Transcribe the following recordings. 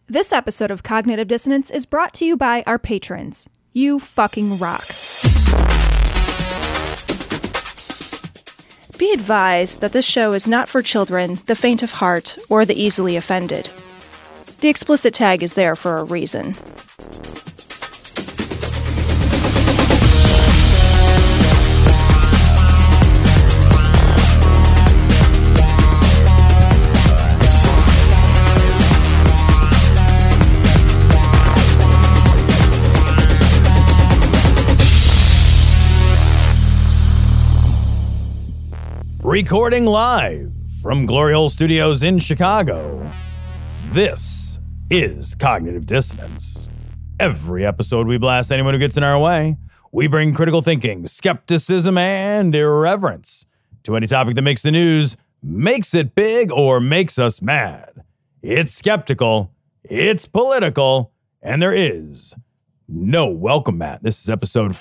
This episode of Cognitive Dissonance is brought to you by our patrons. You fucking rock. Be advised that this show is not for children, the faint of heart, or the easily offended. The explicit tag is there for a reason. Recording live from Glory Hole Studios in Chicago, this is Cognitive Dissonance. Every episode we blast anyone who gets in our way. We bring critical thinking, skepticism, and irreverence to any topic that makes the news, makes it big, or makes us mad. It's skeptical, it's political, and there is no welcome mat. This is episode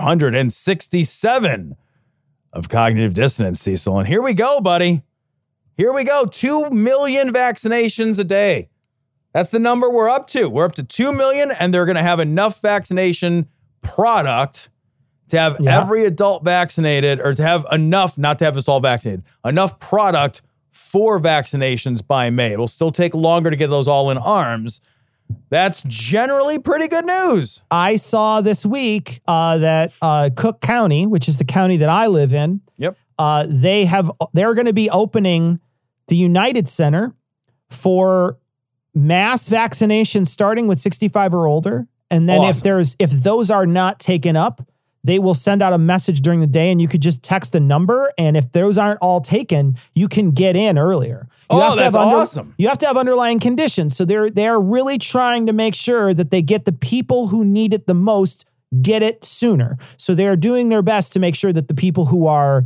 567 of Cognitive Dissonance, Cecil. And here we go, buddy. Here we go. 2 million vaccinations a day. That's the number we're up to. We're up to 2 million, and they're going to have enough vaccination product to have every adult vaccinated, or to have enough, not to have us all vaccinated, enough product for vaccinations by May. It'll still take longer to get those all in arms. That's generally pretty good news. I saw this week that Cook County, which is the county that I live in, they're going to be opening the United Center for mass vaccinations starting with 65 or older. And then if those are not taken up, they will send out a message during the day, and you could just text a number. And if those aren't all taken, you can get in earlier. That's awesome. You have to have underlying conditions. So they're really trying to make sure that they get the people who need it the most, get it sooner. So they're doing their best to make sure that the people who are,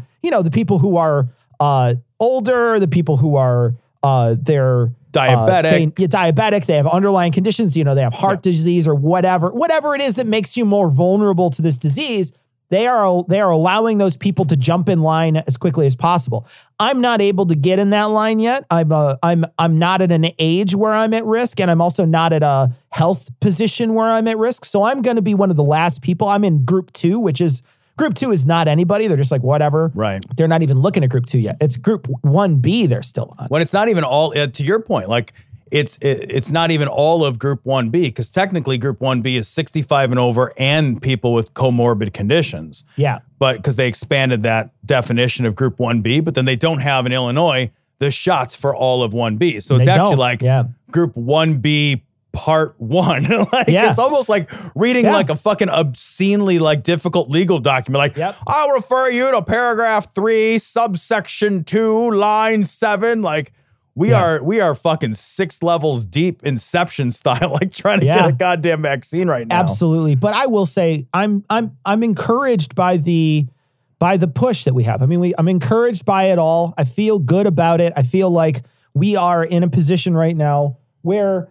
older, the people who are, they're diabetic, they have underlying conditions, they have heart disease or whatever it is that makes you more vulnerable to this disease. They are allowing those people to jump in line as quickly as possible. I'm not able to get in that line yet. I'm not at an age where I'm at risk, and I'm also not at a health position where I'm at risk. So I'm going to be one of the last people. I'm in group 2, Group 2 is not anybody. They're just like, whatever. Right. They're not even looking at Group 2 yet. It's Group 1B they're still on. When it's not even all, to your point, like it's not even all of Group 1B, because technically Group 1B is 65 and over and people with comorbid conditions. Yeah. But because they expanded that definition of Group 1B, but then they don't have in Illinois the shots for all of 1B. So it's actually like Group 1B Part 1. It's almost like reading like a fucking obscenely difficult legal document. I'll refer you to paragraph 3, subsection 2, line 7. We are fucking 6 levels deep, Inception style, trying to get a goddamn vaccine right now. Absolutely. But I will say I'm encouraged by the push that we have. I mean, I'm encouraged by it all. I feel good about it. I feel like we are in a position right now where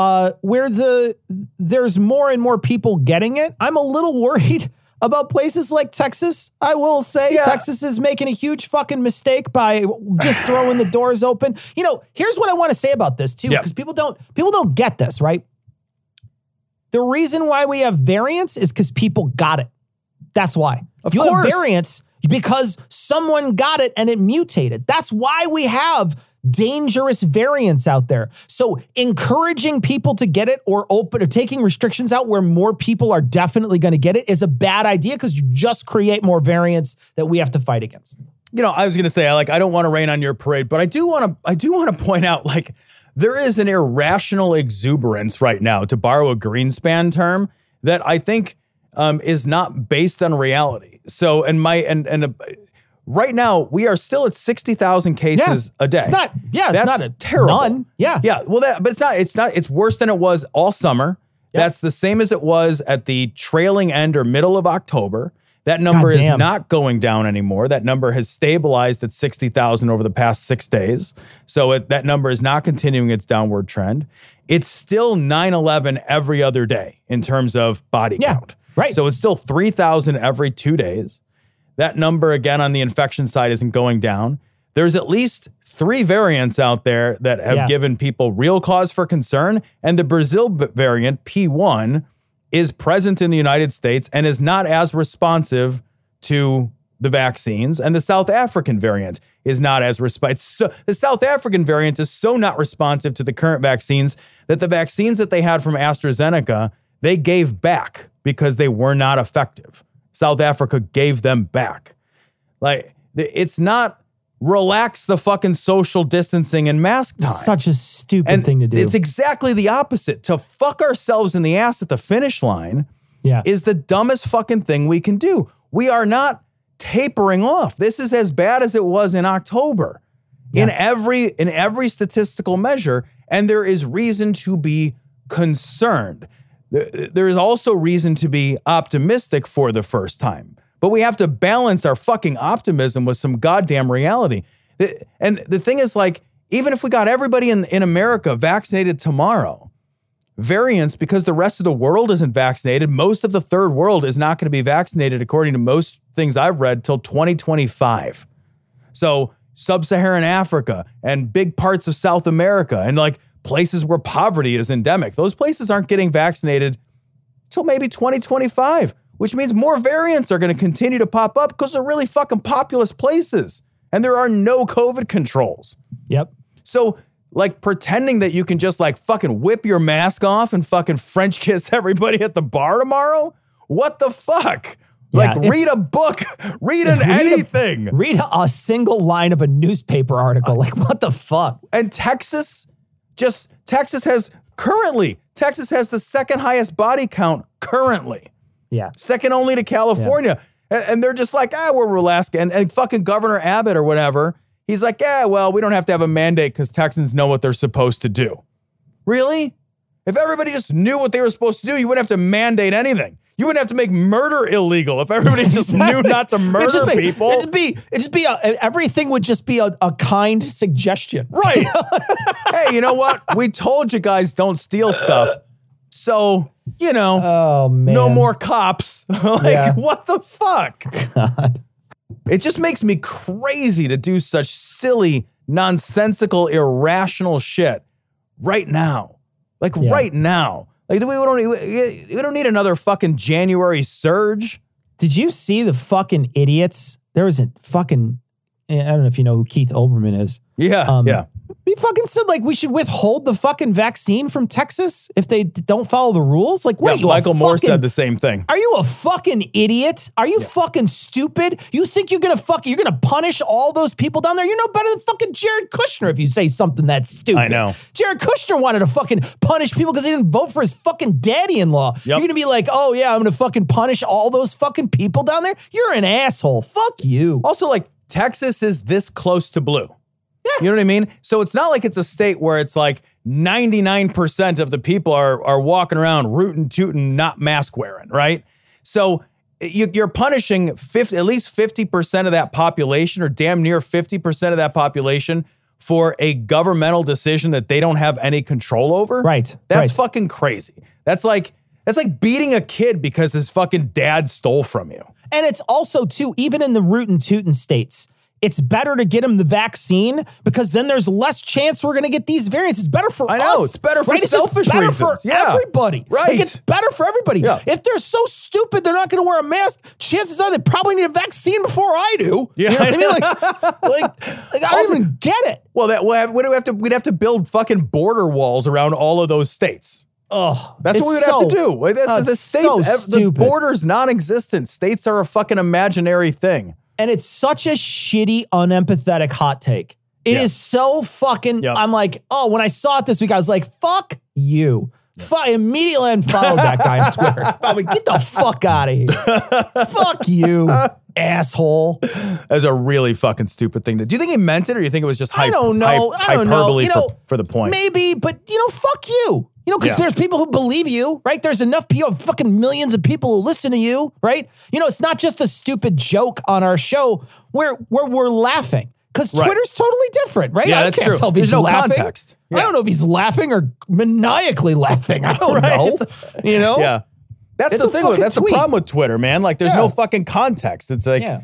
there's more and more people getting it. I'm a little worried about places like Texas. I will say Texas is making a huge fucking mistake by just throwing the doors open. Here's what I want to say about this too, because people don't get this, right? The reason why we have variants is because people got it. That's why. Of you course. have variants because someone got it and it mutated. That's why we have dangerous variants out there. So encouraging people to get it or taking restrictions out where more people are definitely going to get it is a bad idea, because you just create more variants that we have to fight against. I was going to say, I don't want to rain on your parade, but I do want to point out, there is an irrational exuberance right now, to borrow a Greenspan term, that I think is not based on reality. So, right now, we are still at 60,000 cases a day. It's not terrible. None. Yeah. Yeah. Well, but it's worse than it was all summer. Yep. That's the same as it was at the trailing end or middle of October. That number is not going down anymore. That number has stabilized at 60,000 over the past 6 days. So that number is not continuing its downward trend. It's still 9/11 every other day in terms of body count. Right. So it's still 3,000 every 2 days. That number, again, on the infection side isn't going down. there's at least 3 variants out there that have given people real cause for concern. And the Brazil variant, P1, is present in the United States and is not as responsive to the vaccines. And the South African variant is not as responsive. So, the South African variant is so not responsive to the current vaccines that the vaccines that they had from AstraZeneca, they gave back because they were not effective. South Africa gave them back. Like, it's not relax the fucking social distancing and mask time. It's such a stupid thing to do. It's exactly the opposite. To fuck ourselves in the ass at the finish line is the dumbest fucking thing we can do. We are not tapering off. This is as bad as it was in October in every statistical measure, and there is reason to be concerned. There is also reason to be optimistic for the first time. But we have to balance our fucking optimism with some goddamn reality. And the thing is, like, even if we got everybody in America vaccinated tomorrow, variants, because the rest of the world isn't vaccinated, most of the third world is not going to be vaccinated, according to most things I've read, till 2025. So sub-Saharan Africa and big parts of South America and like places where poverty is endemic, those places aren't getting vaccinated till maybe 2025. Which means more variants are going to continue to pop up because they're really fucking populous places. And there are no COVID controls. Yep. So, like, pretending that you can just, like, fucking whip your mask off and fucking French kiss everybody at the bar tomorrow? What the fuck? Like, read a book. Read anything. Read a single line of a newspaper article. Like, what the fuck? And Texas has the second highest body count currently. Yeah. Second only to California. Yeah. And they're just like, we're relaxing. And fucking Governor Abbott or whatever, he's like, well, we don't have to have a mandate because Texans know what they're supposed to do. Really? If everybody just knew what they were supposed to do, you wouldn't have to mandate anything. You wouldn't have to make murder illegal if everybody just knew not to murder people. Everything would just be a kind suggestion. Right. Hey, you know what? We told you guys don't steal stuff. So, you know, oh, man. No more cops. What the fuck? God. It just makes me crazy to do such silly, nonsensical, irrational shit right now. Right now. Like, we don't need another fucking January surge. Did you see the fucking idiots? There was a fucking, I don't know if you know who Keith Olbermann is. Yeah. He fucking said, like, we should withhold the fucking vaccine from Texas if they don't follow the rules. Like, what are you, Michael Moore said the same thing. Are you a fucking idiot? Are you fucking stupid? You think you're gonna punish all those people down there? You're no better than fucking Jared Kushner if you say something that's stupid. I know. Jared Kushner wanted to fucking punish people because he didn't vote for his fucking daddy-in-law. Yep. You're gonna be like, oh yeah, I'm gonna fucking punish all those fucking people down there? You're an asshole. Fuck you. Also, like, Texas is this close to blue. You know what I mean? So it's not like it's a state where it's like 99% of the people are walking around rootin' tootin', not mask wearing, right? So you're punishing at least 50% of that population, or damn near 50% of that population, for a governmental decision that they don't have any control over. Right. That's fucking crazy. That's like beating a kid because his fucking dad stole from you. And it's also, too, even in the rootin' tootin' states, it's better to get them the vaccine because then there's less chance we're going to get these variants. It's better for us. I know. It's better for selfish better reasons. For everybody. Right. Like, it's better for everybody. Yeah. If they're so stupid they're not going to wear a mask, chances are they probably need a vaccine before I do. Yeah. You know what I mean? Like I don't even get it. Well, we'd have to build fucking border walls around all of those states. Oh, that's what we would have to do. The states, the border's non-existent. States are a fucking imaginary thing. And it's such a shitty, unempathetic hot take. It is so fucking, I'm like, when I saw it this week, I was like, fuck you. I immediately unfollowed that guy on Twitter. I'm like, get the fuck out of here. Fuck you, asshole. That's a really fucking stupid thing to do. You think he meant it, or do you think it was just hyperbole for the point? Maybe, but, fuck you. Because there's people who believe you, right? There's enough people, fucking millions of people who listen to you, right? It's not just a stupid joke on our show where we're laughing. Because Twitter's totally different, right? Yeah, I can't tell if he's laughing. Context. Yeah. I don't know if he's laughing or maniacally laughing. I don't know. Yeah. That's the thing. That's the problem with Twitter, man. Like, there's no fucking context. It's like,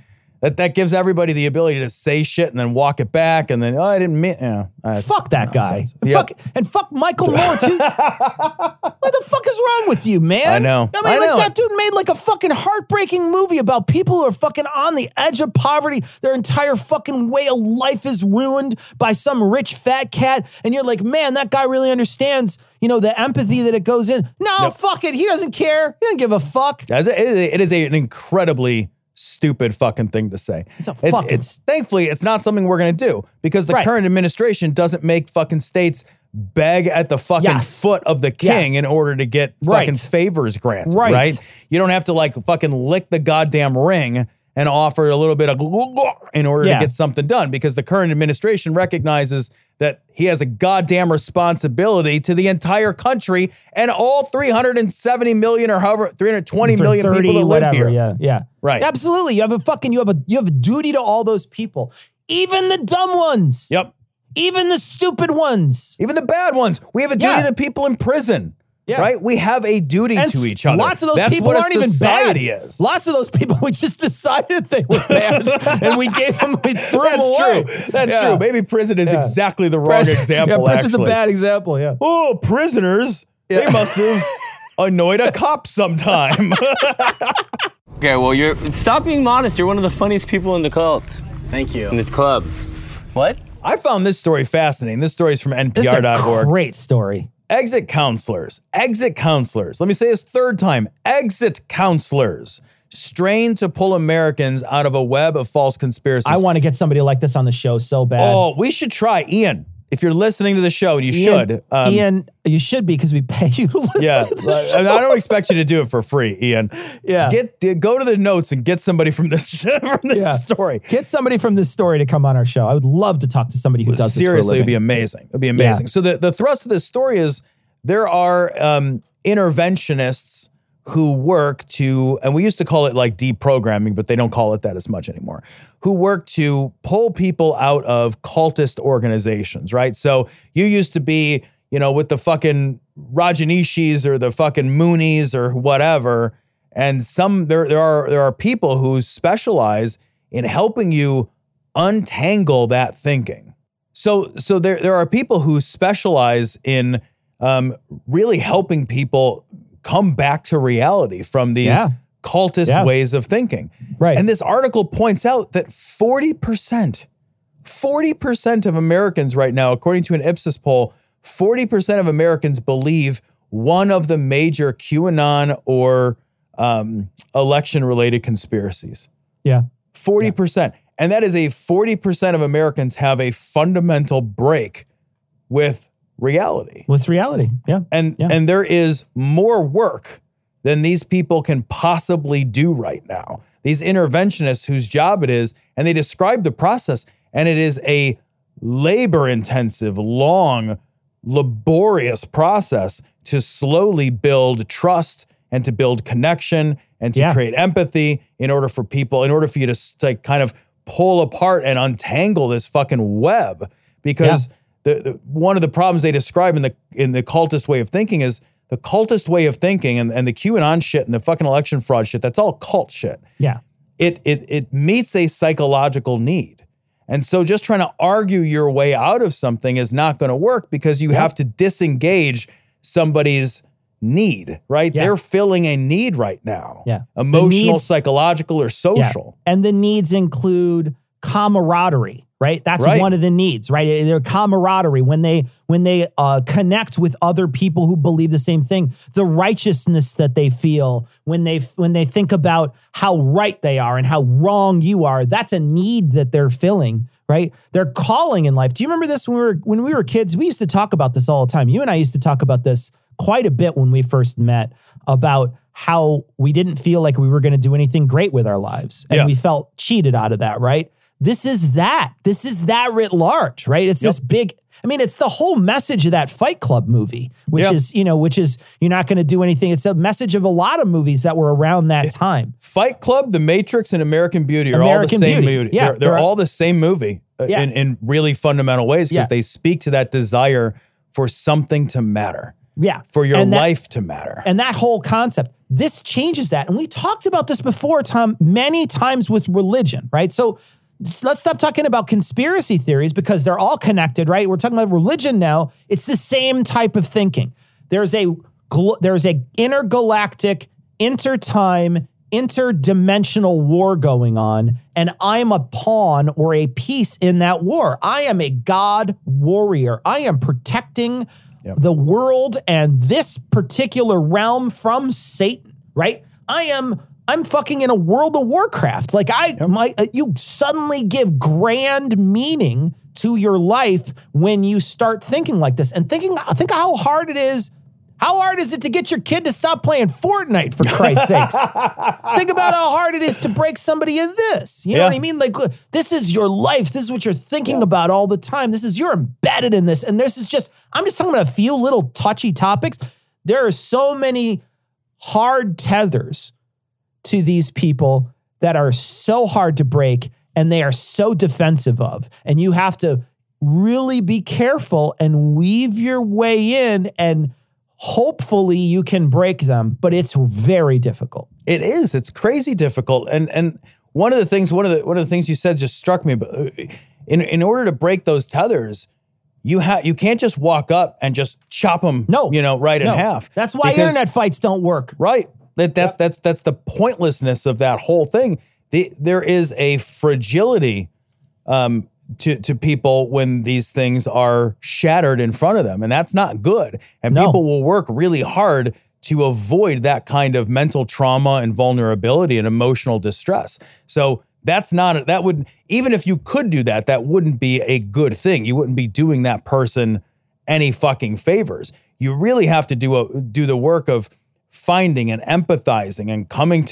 That gives everybody the ability to say shit and then walk it back and then, I didn't mean, fuck that guy. Fuck Michael Moore too. What the fuck is wrong with you, man? I know. That dude made like a fucking heartbreaking movie about people who are fucking on the edge of poverty. Their entire fucking way of life is ruined by some rich fat cat. And you're like, man, that guy really understands, the empathy that it goes in. No, fuck it. He doesn't care. He doesn't give a fuck. It is an incredibly stupid fucking thing to say. Thankfully, it's not something we're going to do because the current administration doesn't make fucking states beg at the fucking foot of the king in order to get fucking favors granted, right? You don't have to like fucking lick the goddamn ring and offer a little bit of in order to get something done because the current administration recognizes that he has a goddamn responsibility to the entire country and all 370 million or however 320 million people that live here. Yeah. Right. Absolutely. You have a duty to all those people. Even the dumb ones. Yep. Even the stupid ones. Even the bad ones. We have a duty to people in prison. Yeah. Right? We have a duty to each other. Lots of those people aren't even bad. Lots of those people, we just decided they were bad and we threw them away. That's true. Maybe prison is exactly the wrong example, prison's a bad example, Oh, prisoners. They must have annoyed a cop sometime. Okay, well, stop being modest. You're one of the funniest people in the cult. Thank you. In the club. What? I found this story fascinating. This story is from NPR.org. This is a great story. Exit counselors. Let me say this third time. Exit counselors strain to pull Americans out of a web of false conspiracies. I want to get somebody like this on the show so bad. Oh, we should try. Ian, if you're listening to the show, and you should. Ian, you should be because we pay you to listen to the show. I don't expect you to do it for free, Ian. Yeah. Go to the notes and get somebody from this story. Get somebody from this story to come on our show. I would love to talk to somebody who does this for a living. Seriously, it'd be amazing. It'd be amazing. Yeah. So the thrust of this story is there are interventionists who work to, and we used to call it like deprogramming, but they don't call it that as much anymore, who work to pull people out of cultist organizations, right? So you used to be, with the fucking Rajanishis or the fucking Moonies or whatever, and there are people who specialize in helping you untangle that thinking. So there are people who specialize in really helping people come back to reality from these cultist ways of thinking. Right. And this article points out that 40% of Americans right now, according to an Ipsos poll, 40% of Americans believe one of the major QAnon or election-related conspiracies. Yeah. 40%. Yeah. And that is 40% of Americans have a fundamental break with reality. Yeah. And there is more work than these people can possibly do right now. These interventionists whose job it is, and they describe the process, and it is a labor-intensive, long, laborious process to slowly build trust and to build connection and to create empathy in order for you to kind of pull apart and untangle this fucking web. Because one of the problems they describe in the cultist way of thinking is the cultist way of thinking and the QAnon shit and the fucking election fraud shit, that's all cult shit. Yeah. It meets a psychological need. And so just trying to argue your way out of something is not going to work because you have to disengage somebody's need, right? Yeah. They're filling a need right now. Yeah. Emotional, psychological, or social. Yeah. And the needs include camaraderie, right? That's one of the needs, right? Their camaraderie, when they connect with other people who believe the same thing, the righteousness that they feel when they think about how right they are and how wrong you are, that's a need that they're filling, right? They're calling in life. Do you remember this when we were kids? We used to talk about this all the time. You and I used to talk about this quite a bit when we first met, about how we didn't feel like we were going to do anything great with our lives. And we felt cheated out of that, right? This is that writ large, right? It's this big, it's the whole message of that Fight Club movie, which is you're not going to do anything. It's a message of a lot of movies that were around that time. Fight Club, The Matrix, and American Beauty are all the same movie. Yeah, they're all the same movie in really fundamental ways because they speak to that desire for something to matter. Yeah. For your life to matter. And that whole concept, this changes that. And we talked about this before, Tom, many times with religion, right? So let's stop talking about conspiracy theories because they're all connected, right? We're talking about religion now. It's the same type of thinking. There's a intergalactic, intertime, interdimensional war going on, and I'm a pawn or a piece in that war. I am a God warrior. I am protecting the world and this particular realm from Satan, right? I'm fucking in a World of Warcraft. Like you suddenly give grand meaning to your life when you start thinking like this and think how hard it is. How hard is it to get your kid to stop playing Fortnite, for Christ's sakes? Think about how hard it is to break somebody of this. You know what I mean? Like, this is your life. This is what you're thinking about all the time. You're embedded in this. And this is I'm just talking about a few little touchy topics. There are so many hard tethers to these people that are so hard to break and they are so defensive of. And you have to really be careful and weave your way in, and hopefully you can break them, but it's very difficult. It is. It's crazy difficult. And one of the things you said just struck me. But in order to break those tethers, you can't just walk up and just chop them. In half. That's why internet fights don't work. Right. That's the pointlessness of that whole thing. There is a fragility to people when these things are shattered in front of them, and that's not good. And people will work really hard to avoid that kind of mental trauma and vulnerability and emotional distress. So even if you could do that, that wouldn't be a good thing. You wouldn't be doing that person any fucking favors. You really have to do the work of finding and empathizing and coming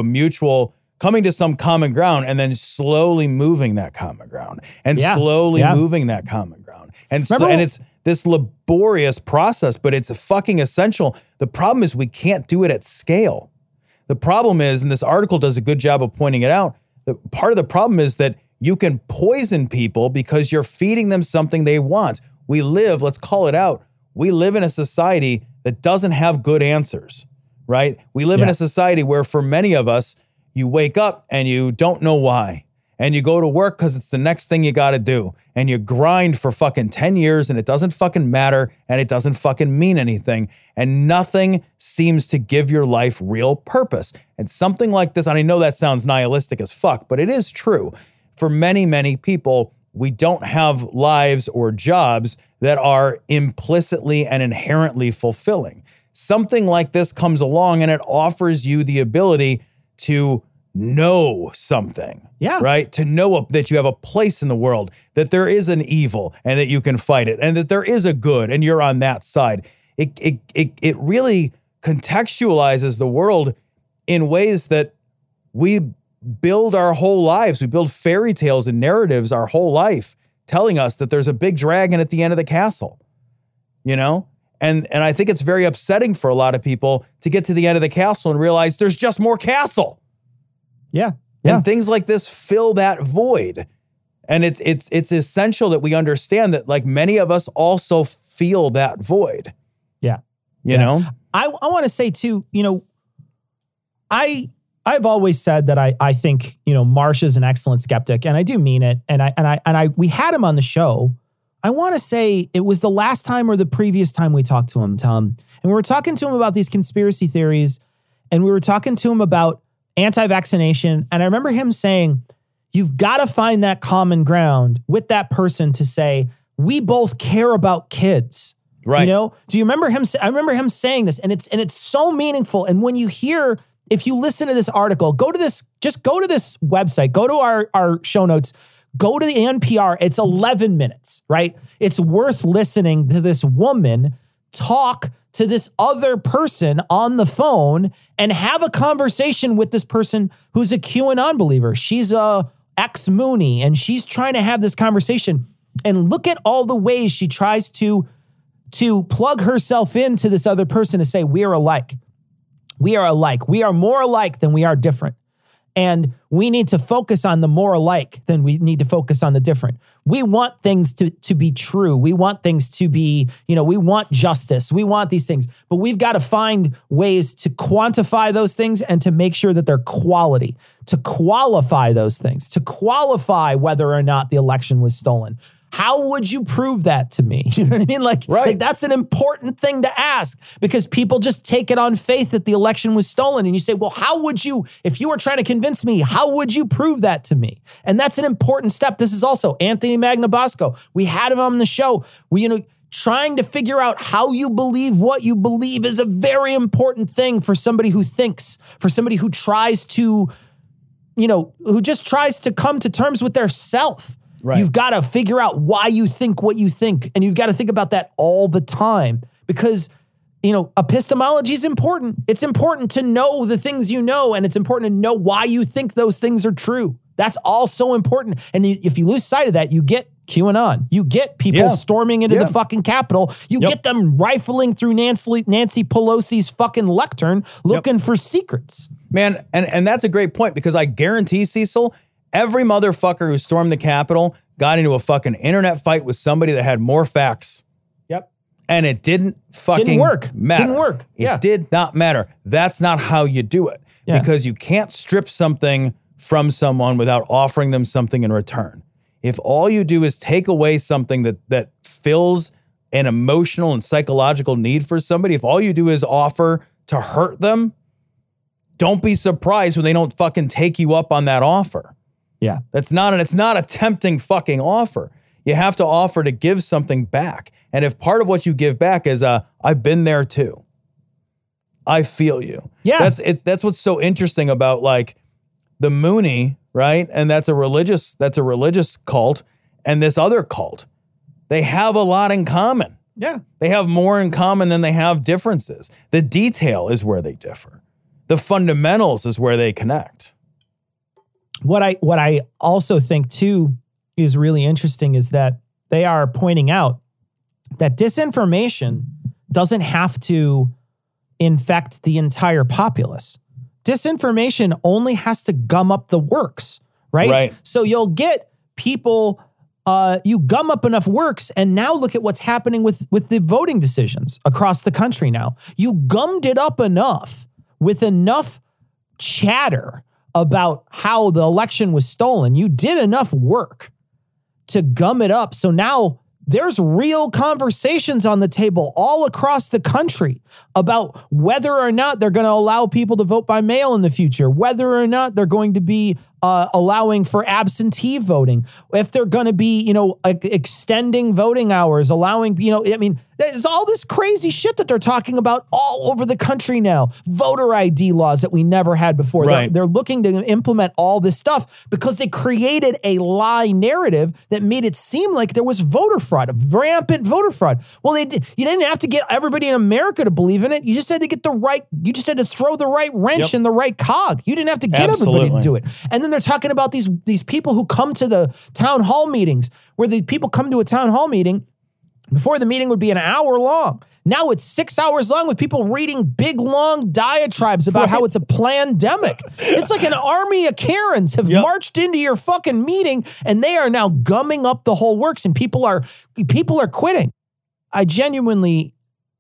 to some common ground, and then slowly moving that common ground and moving that common ground. And it's this laborious process, but it's fucking essential. The problem is we can't do it at scale. The problem is, and this article does a good job of pointing it out, part of the problem is that you can poison people because you're feeding them something they want. Let's call it out. We live in a society that doesn't have good answers, right? We live in a society where for many of us, you wake up and you don't know why. And you go to work because it's the next thing you got to do. And you grind for fucking 10 years and it doesn't fucking matter and it doesn't fucking mean anything. And nothing seems to give your life real purpose. And something like this, and I know that sounds nihilistic as fuck, but it is true. For many, many people, we don't have lives or jobs that are implicitly and inherently fulfilling. Something like this comes along and it offers you the ability to know something, right? To know that you have a place in the world, that there is an evil and that you can fight it, and that there is a good and you're on that side. It really contextualizes the world in ways that we build our whole lives. We build fairy tales and narratives our whole life, telling us that there's a big dragon at the end of the castle, And I think it's very upsetting for a lot of people to get to the end of the castle and realize there's just more castle. Yeah. And things like this fill that void. And it's essential that we understand that, like, many of us also feel that void. Yeah. You know? I want to say too, I've always said that I think, Marsha's an excellent skeptic, and I do mean it. And we had him on the show. I want to say it was the last time or the previous time we talked to him, Tom. And we were talking to him about these conspiracy theories, and we were talking to him about anti-vaccination. And I remember him saying, you've got to find that common ground with that person to say, we both care about kids. Right. Do you remember him? I remember him saying this, and it's so meaningful. And when you hear, if you listen to this article, go to this website, go to our show notes, go to the NPR. It's 11 minutes, right? It's worth listening to this woman talk to this other person on the phone and have a conversation with this person who's a QAnon believer. She's a ex-Mooney, and she's trying to have this conversation. And look at all the ways she tries to plug herself into this other person to say, we are alike. We are alike. We are more alike than we are different. And we need to focus on the more alike than we need to focus on the different. We want things to be true. We want things to be, we want justice. We want these things. But we've got to find ways to quantify those things and to make sure that they're quality, to qualify those things, to qualify whether or not the election was stolen. How would you prove that to me? You know what I mean? Like that's an important thing to ask, because people just take it on faith that the election was stolen. And you say, well, how would you, if you were trying to convince me, how would you prove that to me? And that's an important step. This is also Anthony Magnabosco. We had him on the show. Trying to figure out how you believe what you believe is a very important thing for somebody who thinks, for somebody who tries to, who just tries to come to terms with their self. Right. You've got to figure out why you think what you think. And you've got to think about that all the time, because, epistemology is important. It's important to know the things you know, and it's important to know why you think those things are true. That's all so important. And if you lose sight of that, you get QAnon. You get people storming into the fucking Capitol. You get them rifling through Nancy Pelosi's fucking lectern looking for secrets. Man, and that's a great point, because I guarantee, Cecil, every motherfucker who stormed the Capitol got into a fucking internet fight with somebody that had more facts. Yep. And it didn't fucking matter. Didn't work. It did not matter. That's not how you do it. Yeah. Because you can't strip something from someone without offering them something in return. If all you do is take away something that fills an emotional and psychological need for somebody, if all you do is offer to hurt them, don't be surprised when they don't fucking take you up on that offer. Yeah. It's not a tempting fucking offer. You have to offer to give something back. And if part of what you give back is I've been there too. I feel you. Yeah. That's what's so interesting about like the Moonie, right? And that's a religious cult, and this other cult. They have a lot in common. Yeah. They have more in common than they have differences. The detail is where they differ. The fundamentals is where they connect. What I also think too is really interesting is that they are pointing out that disinformation doesn't have to infect the entire populace. Disinformation only has to gum up the works, right? Right. So you'll get people, you gum up enough works, and now look at what's happening with the voting decisions across the country now. You gummed it up enough with enough chatter about how the election was stolen. You did enough work to gum it up. So now there's real conversations on the table all across the country about whether or not they're going to allow people to vote by mail in the future, whether or not they're going to be allowing for absentee voting, if they're going to be, extending voting hours, allowing, there's all this crazy shit that they're talking about all over the country now. Voter ID laws that we never had before. Right. They're looking to implement all this stuff because they created a lie narrative that made it seem like there was voter fraud, rampant voter fraud. Well, you didn't have to get everybody in America to believe in it. You just had to you just had to throw the right wrench in the right cog. You didn't have to get everybody to do it. And then they're talking about these people who come to the town hall meetings, where the people come to a town hall meeting. Before, the meeting would be an hour long. Now it's 6 hours long with people reading big, long diatribes about how it's a pandemic. It's like an army of Karens have marched into your fucking meeting, and they are now gumming up the whole works, and people are quitting. I genuinely,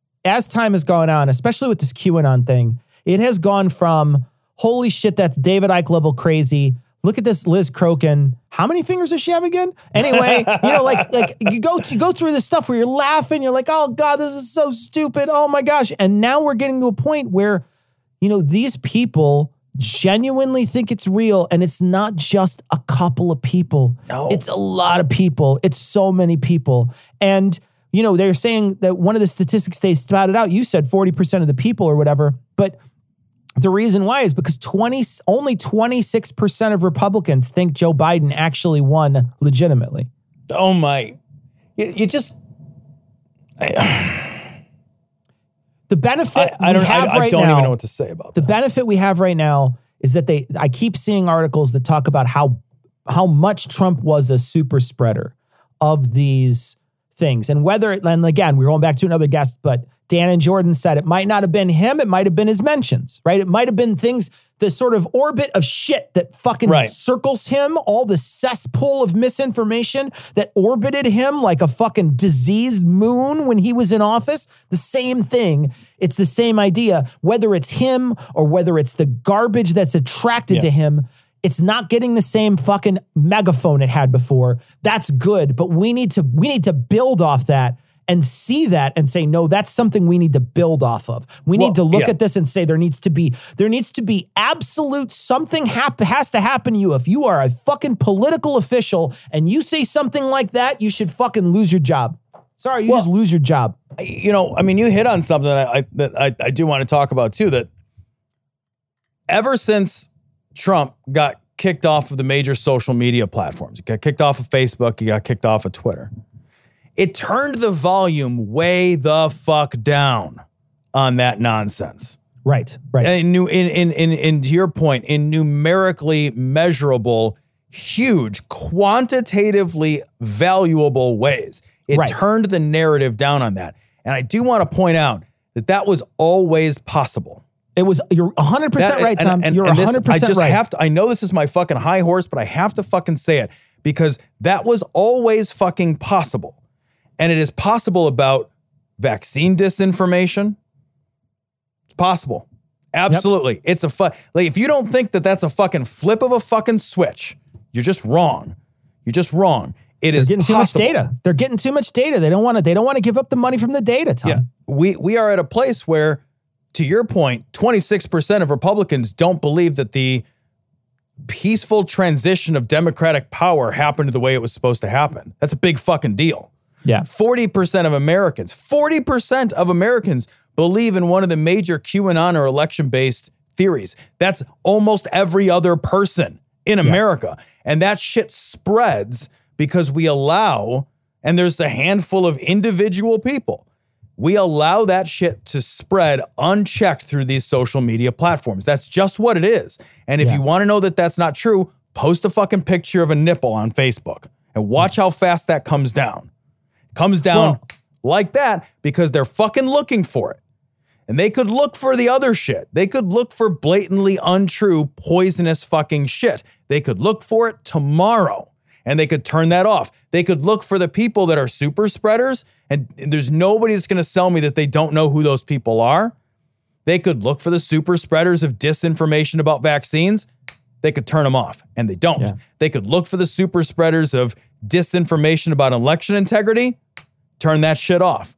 as time has gone on, especially with this QAnon thing, it has gone from, holy shit, that's David Icke level crazy. Look at this Liz Crokin. How many fingers does she have again? Anyway, like you go through this stuff where you're laughing. You're like, oh God, this is so stupid. Oh my gosh. And now we're getting to a point where, these people genuinely think it's real. And it's not just a couple of people. No. It's a lot of people. It's so many people. And, they're saying that one of the statistics they spouted out, you said 40% of the people or whatever, but the reason why is because only 26% of Republicans think Joe Biden actually won legitimately. Oh my. You just... The benefit I don't even know what to say about that. The benefit we have right now is that I keep seeing articles that talk about how much Trump was a super spreader of these things. And again, we're going back to another guest, but Dan and Jordan said it might not have been him. It might have been his mentions, right? It might have been things, the sort of orbit of shit that fucking circles him, all the cesspool of misinformation that orbited him like a fucking diseased moon when he was in office. The same thing. It's the same idea, whether it's him or whether it's the garbage that's attracted to him. It's not getting the same fucking megaphone it had before. That's good, but we need to build off that and see that and say, no, that's something we need to build off of. We need to look at this and say there needs to be absolute something has to happen to you. If you are a fucking political official and you say something like that, you should fucking lose your job. Sorry, you just lose your job. You know, I mean, you hit on something that I do want to talk about too, that ever since Trump got kicked off of the major social media platforms, he got kicked off of Facebook, he got kicked off of Twitter, it turned the volume way the fuck down on that nonsense. Right. And to your point, in numerically measurable, huge, quantitatively valuable ways. It turned the narrative down on that. And I do want to point out that was always possible. It was, you're 100% right, Tom. You're 100% right. I know this is my fucking high horse, but I have to fucking say it because that was always fucking possible. And it is possible about vaccine disinformation. It's possible. Absolutely. Yep. It's if you don't think that that's a fucking flip of a fucking switch, you're just wrong. You're just wrong. They're getting too much data. They're getting too much data. They don't want to give up the money from the data, Tom. Yeah. We are at a place where, to your point, 26% of Republicans don't believe that the peaceful transition of democratic power happened the way it was supposed to happen. That's a big fucking deal. Yeah. 40% of Americans believe in one of the major QAnon or election-based theories. That's almost every other person in America. And that shit spreads because we allow, and there's a handful of individual people, we allow that shit to spread unchecked through these social media platforms. That's just what it is. And if you want to know that that's not true, post a fucking picture of a nipple on Facebook and watch how fast that comes down. Comes down like that because they're fucking looking for it. And they could look for the other shit. They could look for blatantly untrue, poisonous fucking shit. They could look for it tomorrow and they could turn that off. They could look for the people that are super spreaders, and there's nobody that's going to sell me that they don't know who those people are. They could look for the super spreaders of disinformation about vaccines. They could turn them off, and they don't. Yeah. They could look for the super spreaders of disinformation about election integrity. Turn that shit off.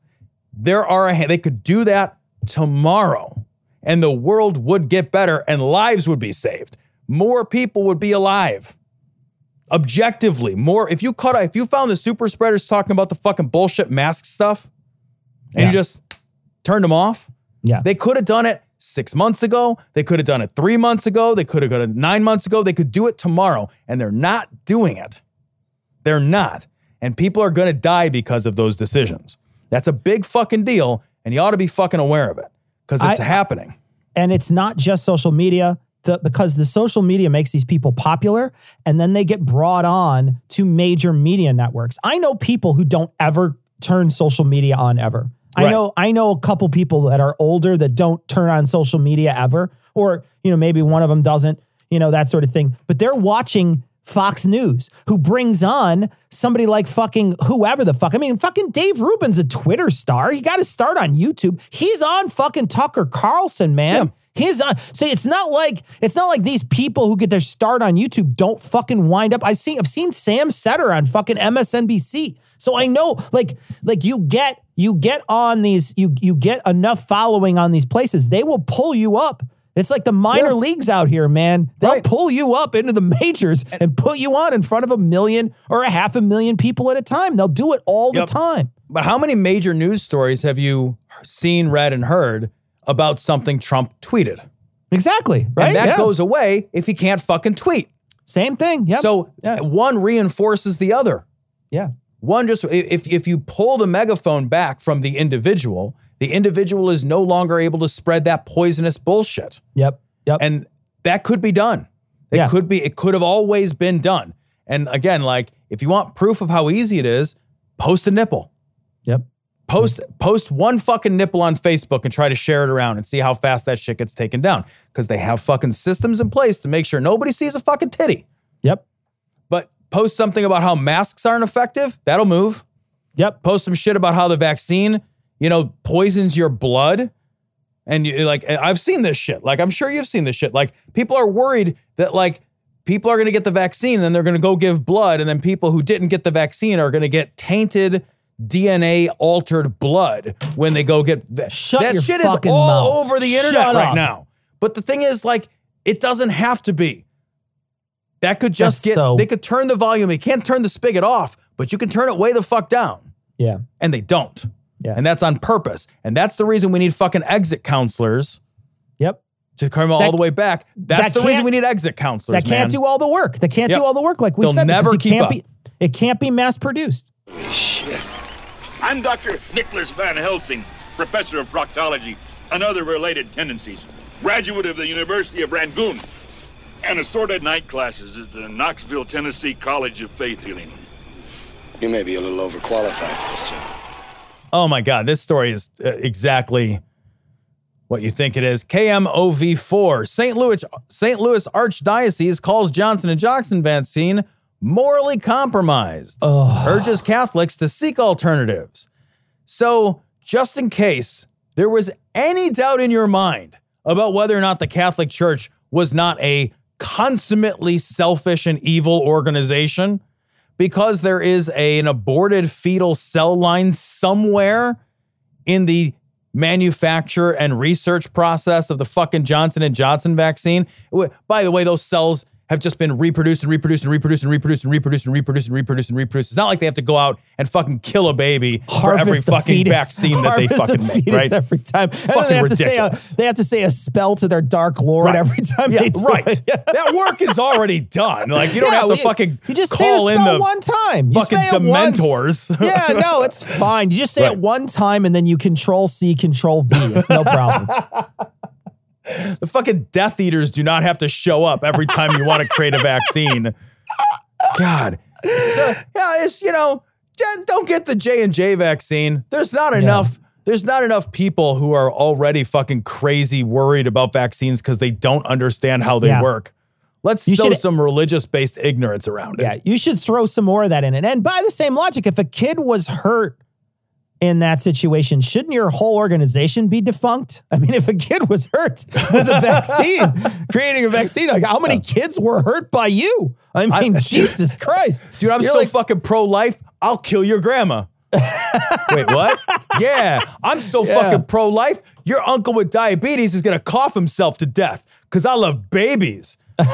They could do that tomorrow, and the world would get better, and lives would be saved. More people would be alive. Objectively, more. If you found the super spreaders talking about the fucking bullshit mask stuff, and you just turned them off, they could have done it 6 months ago. They could have done it 3 months ago. They could have done it 9 months ago. They could do it tomorrow, and they're not doing it. They're not. And people are going to die because of those decisions. That's a big fucking deal, and you ought to be fucking aware of it because it's happening. And it's not just social media. Because the social media makes these people popular, and then they get brought on to major media networks. I know people who don't ever turn social media on ever. Right. I know a couple people that are older that don't turn on social media ever, or maybe one of them doesn't, that sort of thing. But they're watching Fox News, who brings on somebody like fucking whoever the fuck. I mean, fucking Dave Rubin's a Twitter star. He got his start on YouTube. He's on fucking Tucker Carlson, man. Yeah. It's not like these people who get their start on YouTube don't fucking wind up. I've seen Sam Setter on fucking MSNBC. So I know like you get on these, you get enough following on these places, they will pull you up. It's like the minor leagues out here, man. They'll pull you up into the majors and put you on in front of 1 million or 500,000 people at a time. They'll do it all the time. But how many major news stories have you seen, read, and heard about something Trump tweeted? Exactly. Right. And that goes away if he can't fucking tweet. Same thing. Yep. So one reinforces the other. Yeah. One just, if you pull the megaphone back from the individual is no longer able to spread that poisonous bullshit. Yep. And that could be done. It could have always been done. And again, like, if you want proof of how easy it is, post a nipple. Yep. Post one fucking nipple on Facebook and try to share it around and see how fast that shit gets taken down. Because they have fucking systems in place to make sure nobody sees a fucking titty. Yep. But post something about how masks aren't effective, that'll move. Yep. Post some shit about how the vaccine, poisons your blood. And I've seen this shit. Like, I'm sure you've seen this shit. Like, people are worried that people are going to get the vaccine and then they're going to go give blood. And then people who didn't get the vaccine are going to get tainted DNA altered blood when they go get that shit is all over the internet right now. But the thing is, it doesn't have to be. That could just they could turn the volume. They can't turn the spigot off, but you can turn it way the fuck down. Yeah. And they don't. Yeah. And that's on purpose. And that's the reason we need fucking exit counselors. Yep. To come all the way back. That's the reason we need exit counselors. That can't do all the work. They can't do all the work like we said. They'll never keep up. It can't be mass produced. Holy shit. I'm Dr. Nicholas Van Helsing, professor of proctology and other related tendencies, graduate of the University of Rangoon, and assorted night classes at the Knoxville, Tennessee College of Faith Healing. You may be a little overqualified for this job. Oh my God, this story is exactly what you think it is. KMOV4, St. Louis Archdiocese calls Johnson & Johnson vaccine morally compromised, urges Catholics to seek alternatives. So, just in case there was any doubt in your mind about whether or not the Catholic Church was not a consummately selfish and evil organization, because there is an aborted fetal cell line somewhere in the manufacture and research process of the fucking Johnson & Johnson vaccine. By the way, those cells have just been reproduced and reproduced and reproduced and reproduced and reproduced and reproduced and reproduced and reproduced. It's not like they have to go out and fucking kill a baby for every fucking vaccine that they fucking make, right? Every time. It's fucking ridiculous. They have to say a spell to their dark lord every time they do it. That work is already done. Like, you don't have to fucking you just call say the in spell the one time. fucking Dementors. Yeah, no, it's fine. You just say it one time and then you Control-C, Control-V. It's no problem. The fucking Death Eaters do not have to show up every time you want to create a vaccine. God. So, yeah, it's, don't get the J&J vaccine. There's not enough people who are already fucking crazy worried about vaccines because they don't understand how they work. Let's sow some religious-based ignorance around it. Yeah, you should throw some more of that in it. And by the same logic, if a kid was hurt in that situation, shouldn't your whole organization be defunct? I mean, if a kid was hurt with a vaccine, creating a vaccine, like how many kids were hurt by you? I mean, Jesus Christ. Dude, I'm so fucking pro-life, I'll kill your grandma. Wait, what? Yeah, I'm so fucking pro-life, your uncle with diabetes is going to cough himself to death because I love babies.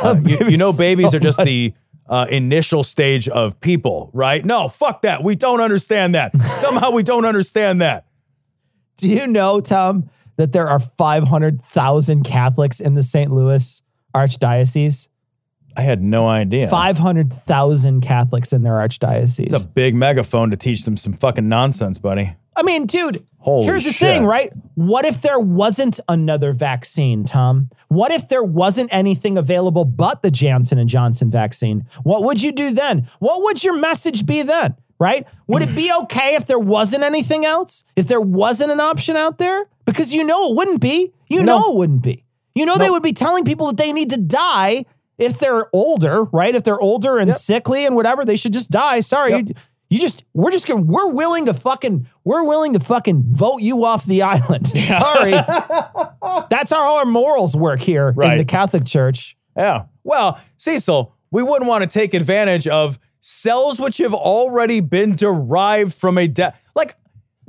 Babies are just the initial stage of people, right? No, fuck that. We don't understand that. Somehow we don't understand that. Do you know, Tom, that there are 500,000 Catholics in the St. Louis Archdiocese? I had no idea. 500,000 Catholics in their archdiocese. It's a big megaphone to teach them some fucking nonsense, buddy. I mean, dude, here's the shit. thing, right? What if there wasn't another vaccine, Tom? What if there wasn't anything available but the Johnson & Johnson vaccine? What would you do then? What would your message be then, right? Would it be okay if there wasn't anything else? If there wasn't an option out there? Because it wouldn't be. It wouldn't be. They would be telling people that they need to die if they're older, right? If they're older and sickly and whatever, they should just die. Sorry. We're willing to fucking vote you off the island. Yeah. Sorry. That's how our morals work here in the Catholic Church. Yeah. Well, Cecil, we wouldn't want to take advantage of cells which have already been derived from a death. Like,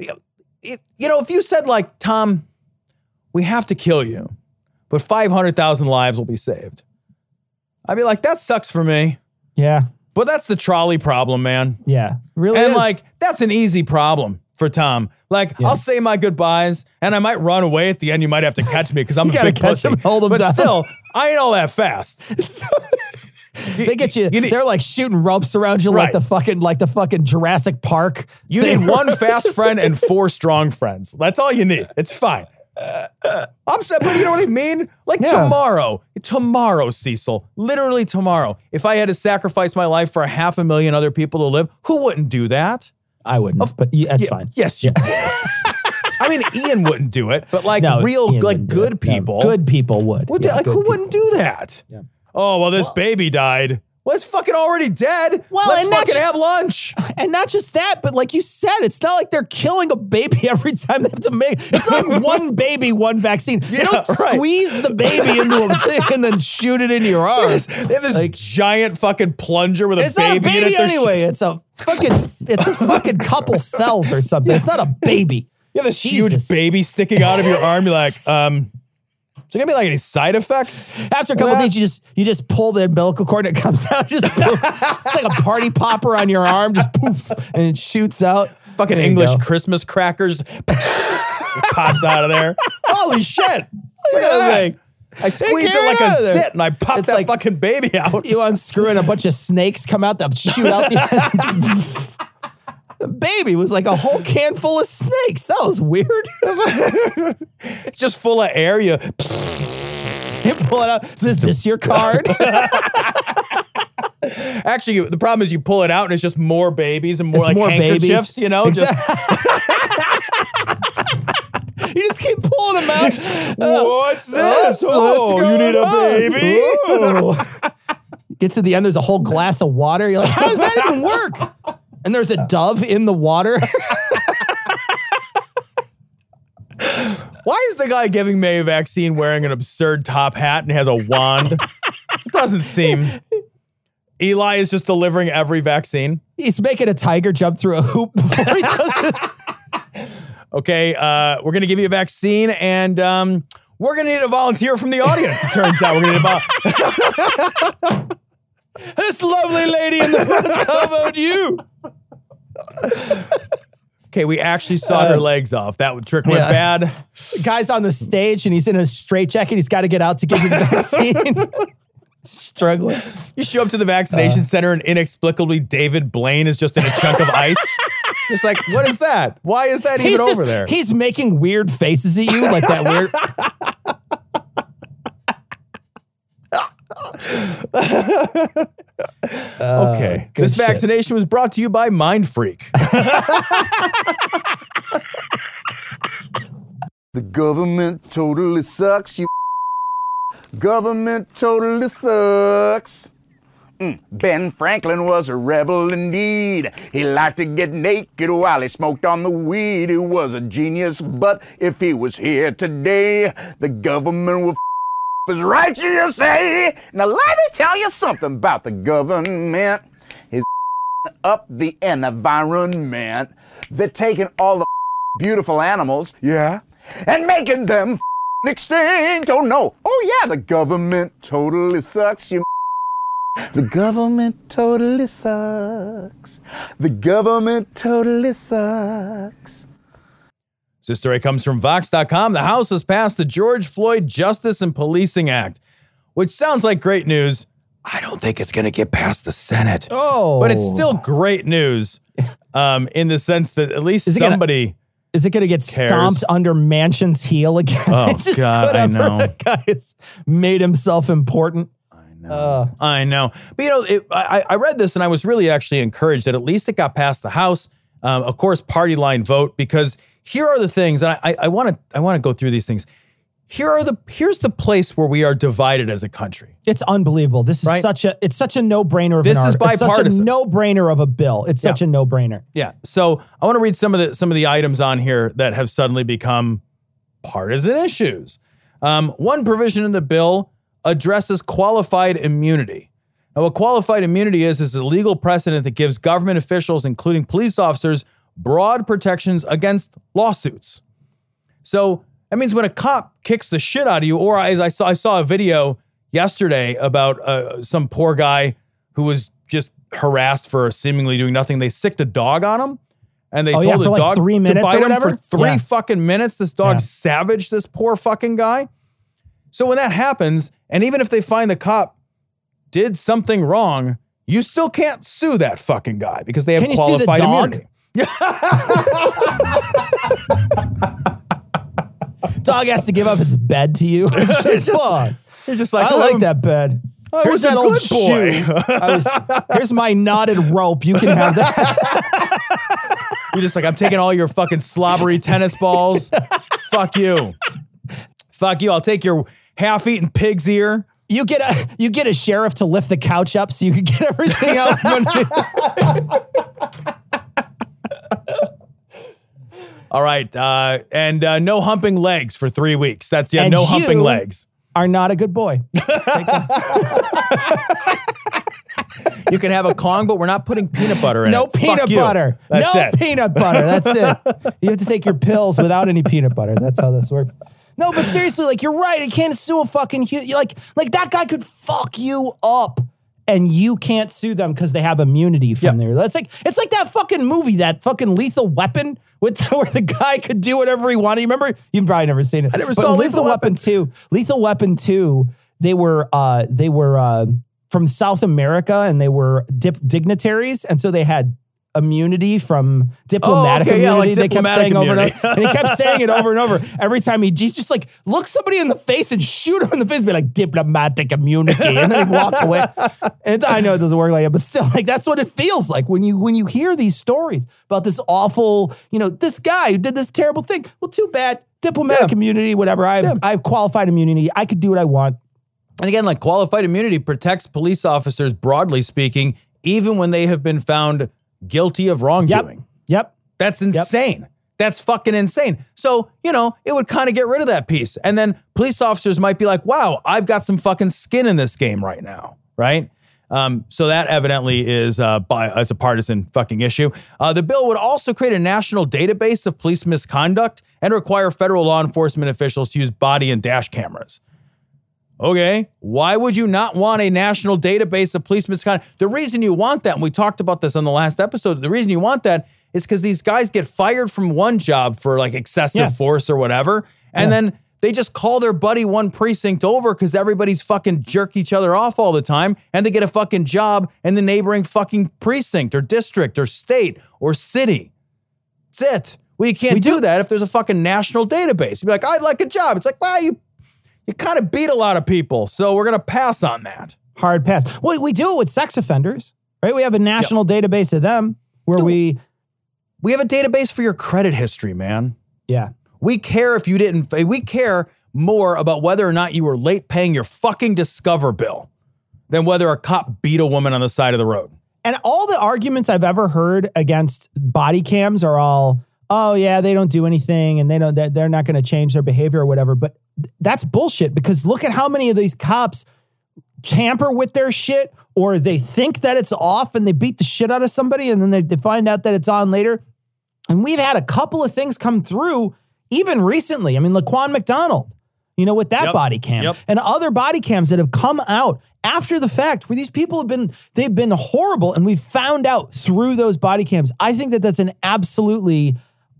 if you said like, Tom, we have to kill you, but 500,000 lives will be saved. I'd be like, that sucks for me. Yeah. But that's the trolley problem, man. Yeah, really and is. That's an easy problem for Tom. I'll say my goodbyes, and I might run away at the end. You might have to catch me because I'm a big pussy. Hold him down. Still, I ain't all that fast. They get you. They're like shooting ropes around you like the fucking Jurassic Park. You need one fast friend and 4 strong friends. That's all you need. It's fine. I'm saying, but you know what I mean? Tomorrow, Cecil, literally tomorrow, if I had to sacrifice my life for 500,000 other people to live, who wouldn't do that? I wouldn't, but that's fine. Yes, you would. I mean, Ian wouldn't do it, but like good people. No, good people would. Who wouldn't do that? Yeah. Oh, well, this baby died. Well, it's fucking already dead. Well, let's fucking have lunch. And not just that, but like you said, it's not like they're killing a baby every time they have to make. It's not one baby, one vaccine. They don't squeeze the baby into a thing and then shoot it into your arm. They have this giant fucking plunger with a baby in it. It's not a baby anyway. It's a fucking couple cells or something. It's not a baby. You have this huge baby sticking out of your arm. You're like, is there gonna be like any side effects? After a couple of days, you just pull the umbilical cord and it comes out. Just poof. It's like a party popper on your arm, just poof, and it shoots out. Fucking English Christmas crackers pops out of there. Holy shit! Look at that thing. I squeezed it like a zit and I popped that fucking baby out. You unscrew and a bunch of snakes come out that shoot out the end. The baby was like a whole can full of snakes. That was weird. It's just full of air. You pull it out. Is this your card? Actually, the problem is you pull it out and it's just more babies and more handkerchiefs, babies. You know? Exactly. You just keep pulling them out. What's this? You need a baby? Get to the end, there's a whole glass of water. You're like, how does that even work? And there's a dove in the water. Why is the guy giving May a vaccine wearing an absurd top hat and has a wand? It doesn't seem. Eli is just delivering every vaccine. He's making a tiger jump through a hoop before he does it. Okay, we're going to give you a vaccine, and we're going to need a volunteer from the audience, it turns out. We're going to need this lovely lady in the front, how about you? Okay, we actually sawed her legs off. That trick went bad. The guy's on the stage, and he's in a straitjacket. He's got to get out to give you the vaccine. Struggling. You show up to the vaccination center, and inexplicably David Blaine is just in a chunk of ice. It's like, what is that? Why is that even over there? He's making weird faces at you, like that weird. Okay. This vaccination was brought to you by Mind Freak. The government totally sucks, you. Government totally sucks. Ben Franklin was a rebel indeed. He liked to get naked while he smoked on the weed. He was a genius, but if he was here today, the government would is right, you say. Now let me tell you something about the government. It's up the environment. They're taking all the beautiful animals, and making them extinct. Oh no. Oh yeah, the government totally sucks, you. The government totally sucks. The government totally sucks. This story comes from Vox.com. The House has passed the George Floyd Justice and Policing Act, which sounds like great news. I don't think it's going to get past the Senate. Oh. But it's still great news in the sense that at least somebody is it going to get cares. Stomped under Manchin's heel again? Oh, God, I know. That guy's made himself important. I know. But, you know, I read this and I was really actually encouraged that at least it got past the House. Of course, party line vote, because here are the things, and I want to go through these things. Here's the place where we are divided as a country. It's unbelievable. This is such a no-brainer. This is bipartisan. It's such a no-brainer of a bill. It's such a no-brainer. Yeah. So I want to read some of the items on here that have suddenly become partisan issues. One provision in the bill addresses qualified immunity. Now, what qualified immunity is a legal precedent that gives government officials, including police officers, broad protections against lawsuits. So that means when a cop kicks the shit out of you, or as I saw a video yesterday about some poor guy who was just harassed for seemingly doing nothing. They sicked a dog on him, and they told the dog 3 minutes to bite or him for 3 fucking minutes. This dog savaged this poor fucking guy. So when that happens, and even if they find the cop did something wrong, you still can't sue that fucking guy because they have qualified immunity. Dog has to give up its bed to you. It's just like, I like that bed. Here's that old shoe. Here's my knotted rope. You can have that. You're just like, I'm taking all your fucking slobbery tennis balls. Fuck you. Fuck you. I'll take your half-eaten pig's ear. You get a sheriff to lift the couch up so you can get everything out. All right. And no humping legs for 3 weeks. That's no humping legs. Are not a good boy. You can have a Kong, but we're not putting peanut butter in it. No peanut butter. That's no it. Peanut butter. That's it. You have to take your pills without any peanut butter. That's how this works. No, but seriously, like, you're right. You can't sue a fucking like that guy could fuck you up, and you can't sue them because they have immunity from there. It's like that fucking movie, that fucking Lethal Weapon, where the guy could do whatever he wanted. You remember? You've probably never seen it. I never saw Lethal Weapon 2. Lethal Weapon 2. They were from South America, and they were dignitaries, and so they had immunity from diplomatic immunity. Like they kept saying immunity. over and over, and he kept saying it over and over. Every time he'd just like look somebody in the face and shoot him in the face, be like, diplomatic immunity, and then he'd walk away. And I know it doesn't work like that, but still, like, that's what it feels like when you hear these stories about this awful, this guy who did this terrible thing. Well, too bad. Diplomatic immunity, whatever. I have qualified immunity. I could do what I want. And again, like, qualified immunity protects police officers, broadly speaking, even when they have been found guilty of wrongdoing. Yep. That's insane. That's fucking insane. So, it would kind of get rid of that piece. And then police officers might be like, wow, I've got some fucking skin in this game right now. Right? So that evidently is it's a partisan fucking issue. The bill would also create a national database of police misconduct and require federal law enforcement officials to use body and dash cameras. Okay, why would you not want a national database of police misconduct? The reason you want that, and we talked about this on the last episode, the reason you want that is because these guys get fired from one job for like excessive force or whatever, and then they just call their buddy one precinct over because everybody's fucking jerk each other off all the time, and they get a fucking job in the neighboring fucking precinct or district or state or city. That's it. Well, you can't do that if there's a fucking national database. You'd be like, I'd like a job. It's like, well, you kind of beat a lot of people, so we're going to pass on that. Hard pass. Well, we do it with sex offenders, right? We have a national database of them where we have a database for your credit history, man. Yeah. We care we care more about whether or not you were late paying your fucking Discover bill than whether a cop beat a woman on the side of the road. And all the arguments I've ever heard against body cams are all, oh yeah, they don't do anything and they're not going to change their behavior or whatever. But that's bullshit, because look at how many of these cops tamper with their shit, or they think that it's off and they beat the shit out of somebody and then they find out that it's on later. And we've had a couple of things come through even recently. I mean, Laquan McDonald, with that body cam and other body cams that have come out after the fact where these people they've been horrible, and we've found out through those body cams. I think that that's an absolutely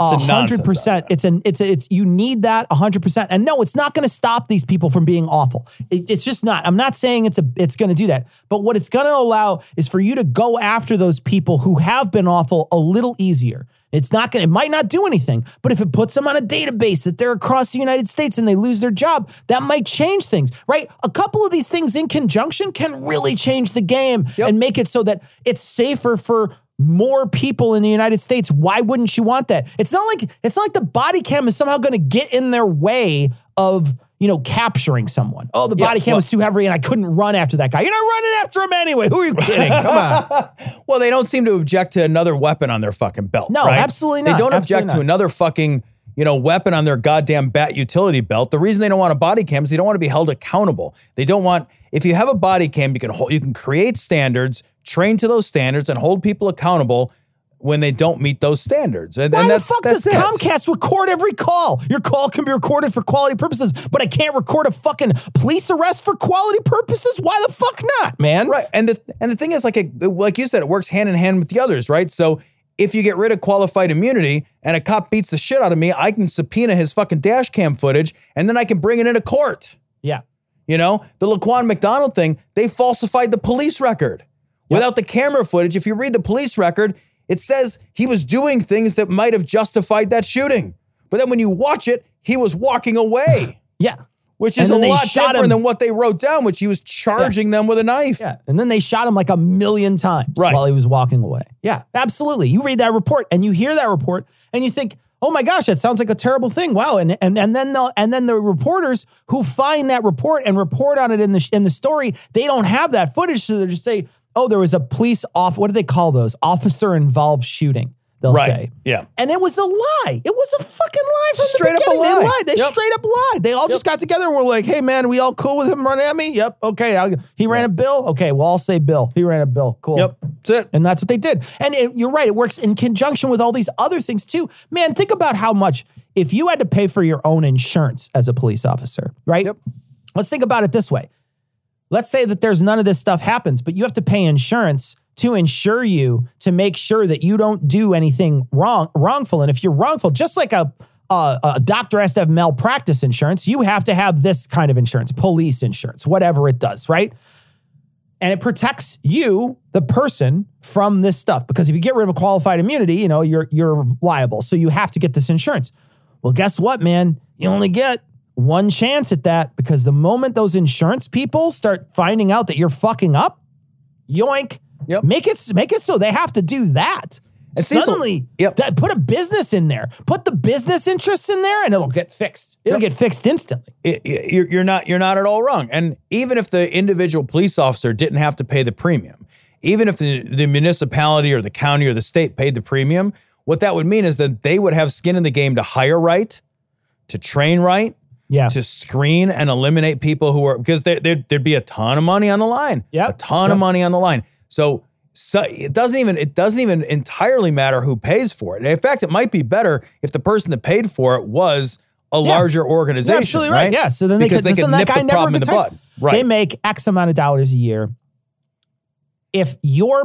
100%. It's you need that 100%. And no, it's not going to stop these people from being awful. It's just not. I'm not saying it's going to do that. But what it's going to allow is for you to go after those people who have been awful a little easier. It might not do anything, but if it puts them on a database that they're across the United States and they lose their job, that might change things, right? A couple of these things in conjunction can really change the game and make it so that it's safer for more people in the United States. Why wouldn't you want that? It's not like the body cam is somehow going to get in their way of, capturing someone. Oh, the body cam was too heavy and I couldn't run after that guy. You're not running after him anyway. Who are you kidding? Come on. Well, they don't seem to object to another weapon on their fucking belt. No, right? Absolutely not. They don't object to another fucking, weapon on their goddamn bat utility belt. The reason they don't want a body cam is they don't want to be held accountable. They don't want, if you have a body cam, you can create standards, train to those standards, and hold people accountable when they don't meet those standards. And Why that's, the fuck does Comcast record every call? Your call can be recorded for quality purposes, but I can't record a fucking police arrest for quality purposes? Why the fuck not, man? Right. And the thing is, like you said, it works hand in hand with the others, right? So if you get rid of qualified immunity and a cop beats the shit out of me, I can subpoena his fucking dash cam footage and then I can bring it into court. Yeah. The Laquan McDonald thing, they falsified the police record. Without the camera footage, if you read the police record, it says he was doing things that might have justified that shooting. But then when you watch it, he was walking away. Yeah. Which is a lot different than what they wrote down, which he was charging them with a knife. Yeah. And then they shot him like 1,000,000 times while he was walking away. Yeah, absolutely. You read that report and you hear that report and you think, oh my gosh, that sounds like a terrible thing. Wow. And then the reporters who find that report and report on it in the story, they don't have that footage. So they just say, oh, there was a police what do they call those? Officer involved shooting. They'll say. Yeah. And it was a lie. It was a fucking lie from straight the beginning. Up a lie. They lied. They straight up lied. They all just got together and were like, hey, man, we all cool with him running at me? Yep. Okay. He ran a bill? Okay. Well, I'll say bill. He ran a bill. Cool. Yep. That's it. And that's what they did. And you're right. It works in conjunction with all these other things too. Man, think about how much, if you had to pay for your own insurance as a police officer, right? Yep. Let's think about it this way. Let's say that there's none of this stuff happens, but you have to pay insurance to insure you, to make sure that you don't do anything wrongful. And if you're wrongful, just like a doctor has to have malpractice insurance, you have to have this kind of insurance, police insurance, whatever it does, right? And it protects you, the person, from this stuff. Because if you get rid of a qualified immunity, you're liable. So you have to get this insurance. Well, guess what, man? You only get one chance at that, because the moment those insurance people start finding out that you're fucking up, yoink. Yep. Make it so they have to do that. And suddenly, put a business in there. Put the business interests in there, and it'll get fixed. It'll get fixed instantly. You're not at all wrong. And even if the individual police officer didn't have to pay the premium, even if the municipality or the county or the state paid the premium, what that would mean is that they would have skin in the game to hire right, to train right, to screen and eliminate people who are, because there'd be a ton of money on the line. Yeah, a ton of money on the line. So it doesn't even entirely matter who pays for it. In fact, it might be better if the person that paid for it was a larger organization. You're absolutely right. Yeah. So then they could nip the problem in the bud. Right. They make X amount of dollars a year. If you're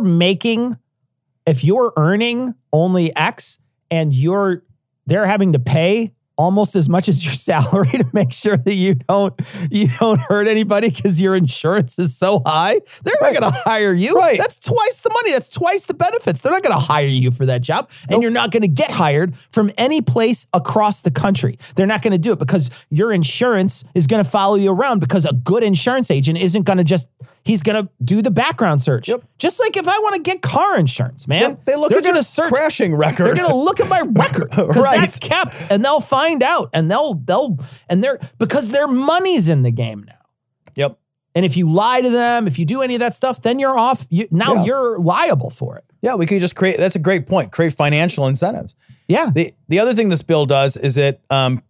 earning only X and they're having to pay almost as much as your salary to make sure that you don't hurt anybody because your insurance is so high, they're not going to hire you. Right. That's twice the money. That's twice the benefits. They're not going to hire you for that job. And you're not going to get hired from any place across the country. They're not going to do it because your insurance is going to follow you around, because a good insurance agent isn't going to he's going to do the background search. Yep. Just like if I want to get car insurance, man. Yep. They're going to search crashing record. They're going to look at my record because that's kept, and they'll find out, and because their money's in the game now. Yep. And if you lie to them, if you do any of that stuff, then you're off. You're liable for it. Yeah, we could just create, that's a great point, create financial incentives. Yeah. The other thing this bill does is it bans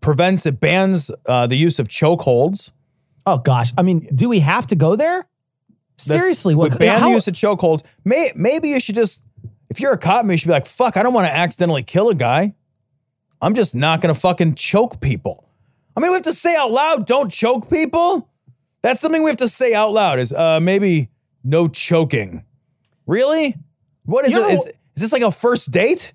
the use of chokeholds. Oh gosh. I mean, do we have to go there? Seriously, ban the use of chokeholds. Maybe you should just, if you're a cop, maybe you should be like, fuck, I don't want to accidentally kill a guy. I'm just not going to fucking choke people. I mean, we have to say out loud, don't choke people. That's something we have to say out loud is maybe no choking. Really? What is it? Is this like a first date?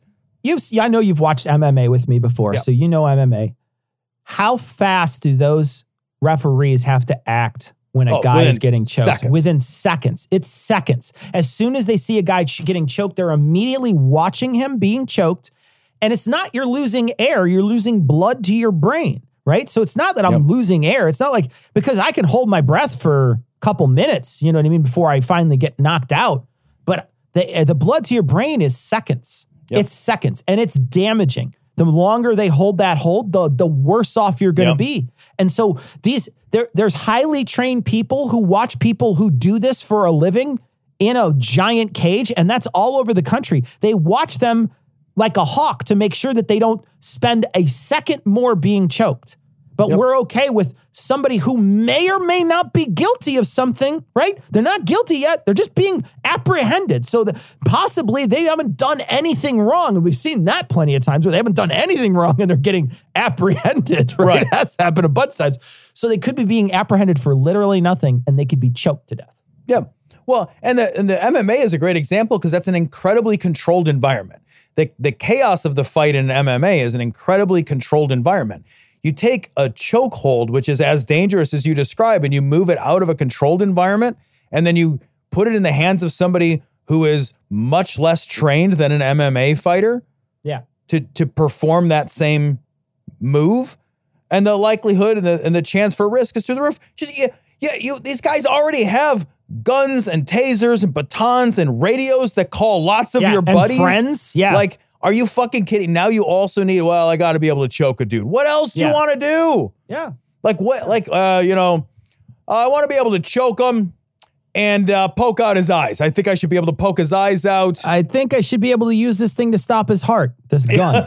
I know you've watched MMA with me before, so you know MMA. How fast do those referees have to act when a guy is getting choked? Seconds. Within seconds. It's seconds. As soon as they see a guy getting choked, they're immediately watching him being choked. And it's not you're losing air, you're losing blood to your brain, right? So it's not that I'm losing air. It's not like, because I can hold my breath for a couple minutes, you know what I mean, before I finally get knocked out. But the blood to your brain is seconds. Yep. It's seconds, and it's damaging. The longer they hold that hold, the worse off you're going to be. And so there's highly trained people who watch people who do this for a living in a giant cage, and that's all over the country. They watch them like a hawk to make sure that they don't spend a second more being choked. But we're okay with somebody who may or may not be guilty of something, right? They're not guilty yet. They're just being apprehended. So possibly they haven't done anything wrong. And we've seen that plenty of times where they haven't done anything wrong and they're getting apprehended, right? That's happened a bunch of times. So they could be being apprehended for literally nothing, and they could be choked to death. Yeah. Well, and the MMA is a great example because that's an incredibly controlled environment. The chaos of the fight in MMA is an incredibly controlled environment. You take a chokehold, which is as dangerous as you describe, and you move it out of a controlled environment, and then you put it in the hands of somebody who is much less trained than an MMA fighter to perform that same move. and the likelihood and the chance for risk is through the roof. These guys already have guns and tasers and batons and radios that call lots of your buddies. And friends. Yeah. Like, are you fucking kidding? Now you also need, I got to be able to choke a dude. What else do you want to do? Yeah. Like what? Like, I want to be able to choke him and poke out his eyes. I think I should be able to poke his eyes out. I think I should be able to use this thing to stop his heart. This gun.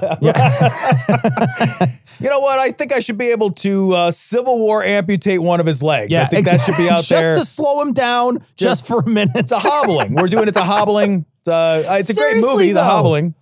You know what? I think I should be able to Civil War amputate one of his legs. Yeah, I think that should be out there. Just to slow him down just for a minute. It's a hobbling. We're doing it to hobbling. It's a great movie, The Hobbling.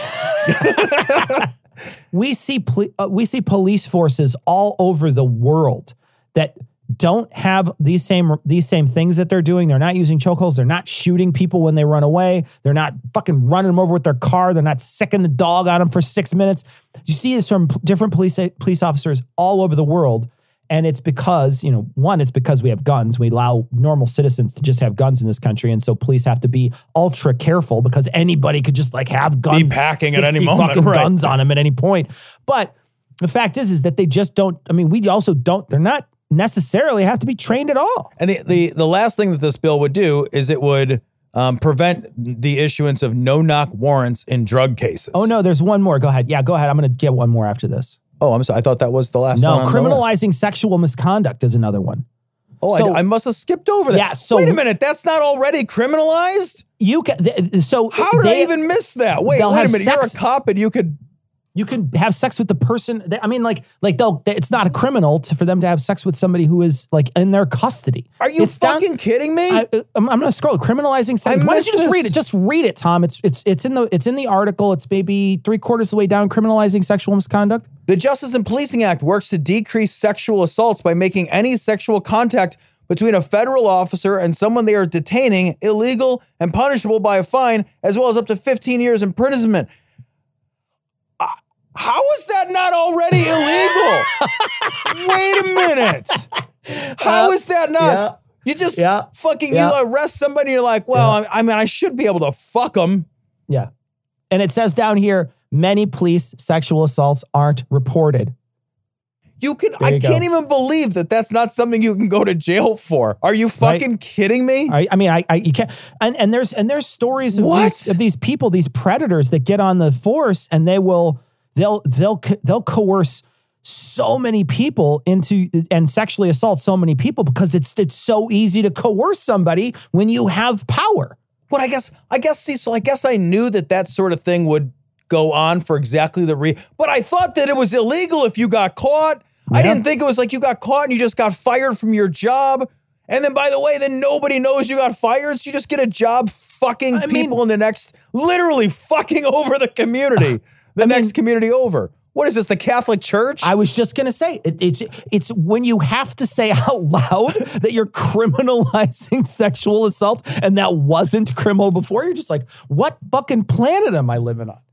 We see police forces all over the world that don't have these same things that they're doing. They're not using chokeholds. They're not shooting people when they run away. They're not fucking running them over with their car. They're not sicking the dog on them for 6 minutes. You see this from different police officers all over the world. And it's because, one, it's because we have guns. We allow normal citizens to just have guns in this country. And so police have to be ultra careful because anybody could just have guns. Be packing at any moment. Fucking guns on them at any point. But the fact is that they just don't, we also don't, they're not necessarily have to be trained at all. And the last thing that this bill would do is it would prevent the issuance of no-knock warrants in drug cases. Oh, no, there's one more. Go ahead. Yeah, go ahead. I'm going to get one more after this. Oh, I'm sorry. I thought that was the last one. No, criminalizing sexual misconduct is another one. Oh, so, I must have skipped over that. Yeah, so wait a minute. That's not already criminalized? You can. How did I even miss that? Wait a minute. You're a cop and you could have sex with the person. It's not a criminal for them to have sex with somebody who is in their custody. Are you fucking kidding me? I'm going to scroll. Criminalizing sex. Why don't you just read it? Just read it, Tom. It's in the article. It's maybe 3/4 of the way down. Criminalizing sexual misconduct. The Justice and Policing Act works to decrease sexual assaults by making any sexual contact between a federal officer and someone they are detaining illegal and punishable by a fine, as well as up to 15 years imprisonment. How is that not already illegal? Wait a minute. How is that not? Yeah. You just you arrest somebody and you're like, I should be able to fuck them. Yeah. And it says down here, many police sexual assaults aren't reported. I can't even believe that that's not something you can go to jail for. Are you fucking kidding me? You can't. And there's stories of these people, these predators that get on the force and they'll coerce so many people into and sexually assault so many people because it's so easy to coerce somebody when you have power. But I guess Cecil, I guess I knew that sort of thing would go on for exactly but I thought that it was illegal if you got caught. Yeah. I didn't think it was like you got caught and you just got fired from your job. And then, by the way, then nobody knows you got fired. So you just get a job fucking people in the next, literally fucking over the community. Next community over. What is this, the Catholic Church? I was just going to say, it's when you have to say out loud that you're criminalizing sexual assault and that wasn't criminal before. You're just like, what fucking planet am I living on?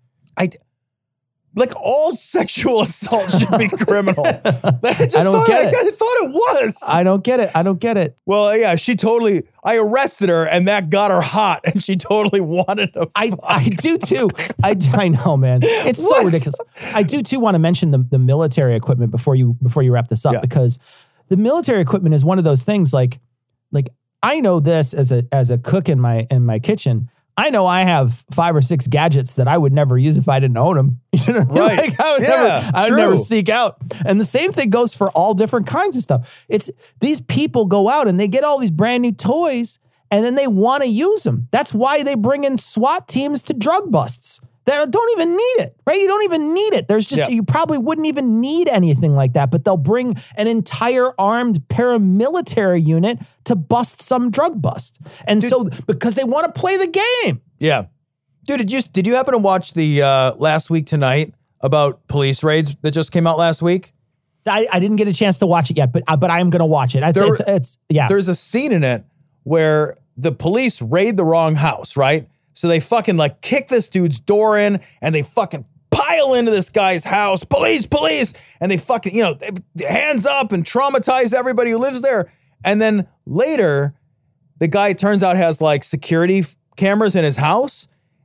All sexual assault should be criminal. I thought it was. I don't get it. Well, yeah, I arrested her and that got her hot and she totally wanted to fuck. I do too. I know, man. It's so ridiculous. I do too want to mention the military equipment before you wrap this up because the military equipment is one of those things like I know this as a cook in my kitchen. I know I have 5 or 6 gadgets that I would never use if I didn't own them. You know, right? I would never seek out. And the same thing goes for all different kinds of stuff. It's these people go out and they get all these brand new toys and then they want to use them. That's why they bring in SWAT teams to drug busts. They don't even need it, right? You don't even need it. You probably wouldn't even need anything like that, but they'll bring an entire armed paramilitary unit to bust some drug bust. And because they want to play the game. Yeah. Dude, did you happen to watch the Last Week Tonight about police raids that just came out last week? I didn't get a chance to watch it yet, but I am going to watch it. There's a scene in it where the police raid the wrong house, right? So they fucking kick this dude's door in and they fucking pile into this guy's house. Police. And they fucking, hands up and traumatize everybody who lives there. And then later, the guy turns out has security cameras in his house.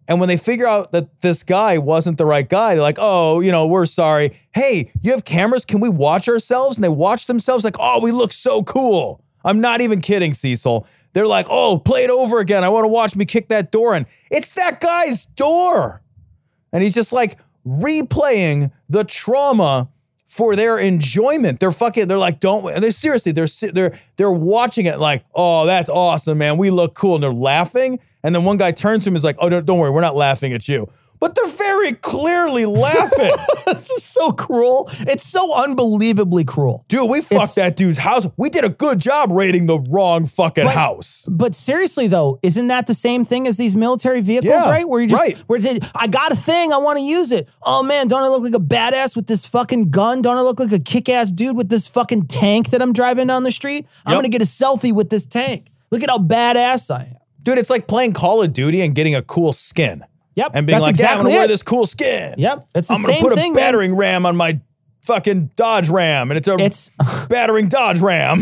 And when they figure out that this guy wasn't the right guy, they're like, oh, we're sorry. Hey, you have cameras? Can we watch ourselves? And they watch themselves like, oh, we look so cool. I'm not even kidding, Cecil. They're like, oh, play it over again. I want to watch me kick that door in. It's that guy's door. And he's just like replaying the trauma for their enjoyment. They're like, they're watching it like, oh, that's awesome, man. We look cool. And they're laughing. And then one guy turns to him and is like, oh, don't worry. We're not laughing at you. But they're very clearly laughing. This is so cruel. It's so unbelievably cruel. Dude, we fucked that dude's house. We did a good job raiding the wrong fucking house. But seriously, though, isn't that the same thing as these military vehicles, right? Where you just, I got a thing, I want to use it. Oh, man, don't I look like a badass with this fucking gun? Don't I look like a kick-ass dude with this fucking tank that I'm driving down the street? I'm going to get a selfie with this tank. Look at how badass I am. Dude, it's like playing Call of Duty and getting a cool skin. Yep. And being like, I'm going to wear this cool skin. Yep. It's the I'm same going to put thing, a battering ram on my fucking Dodge Ram. And it's battering Dodge Ram.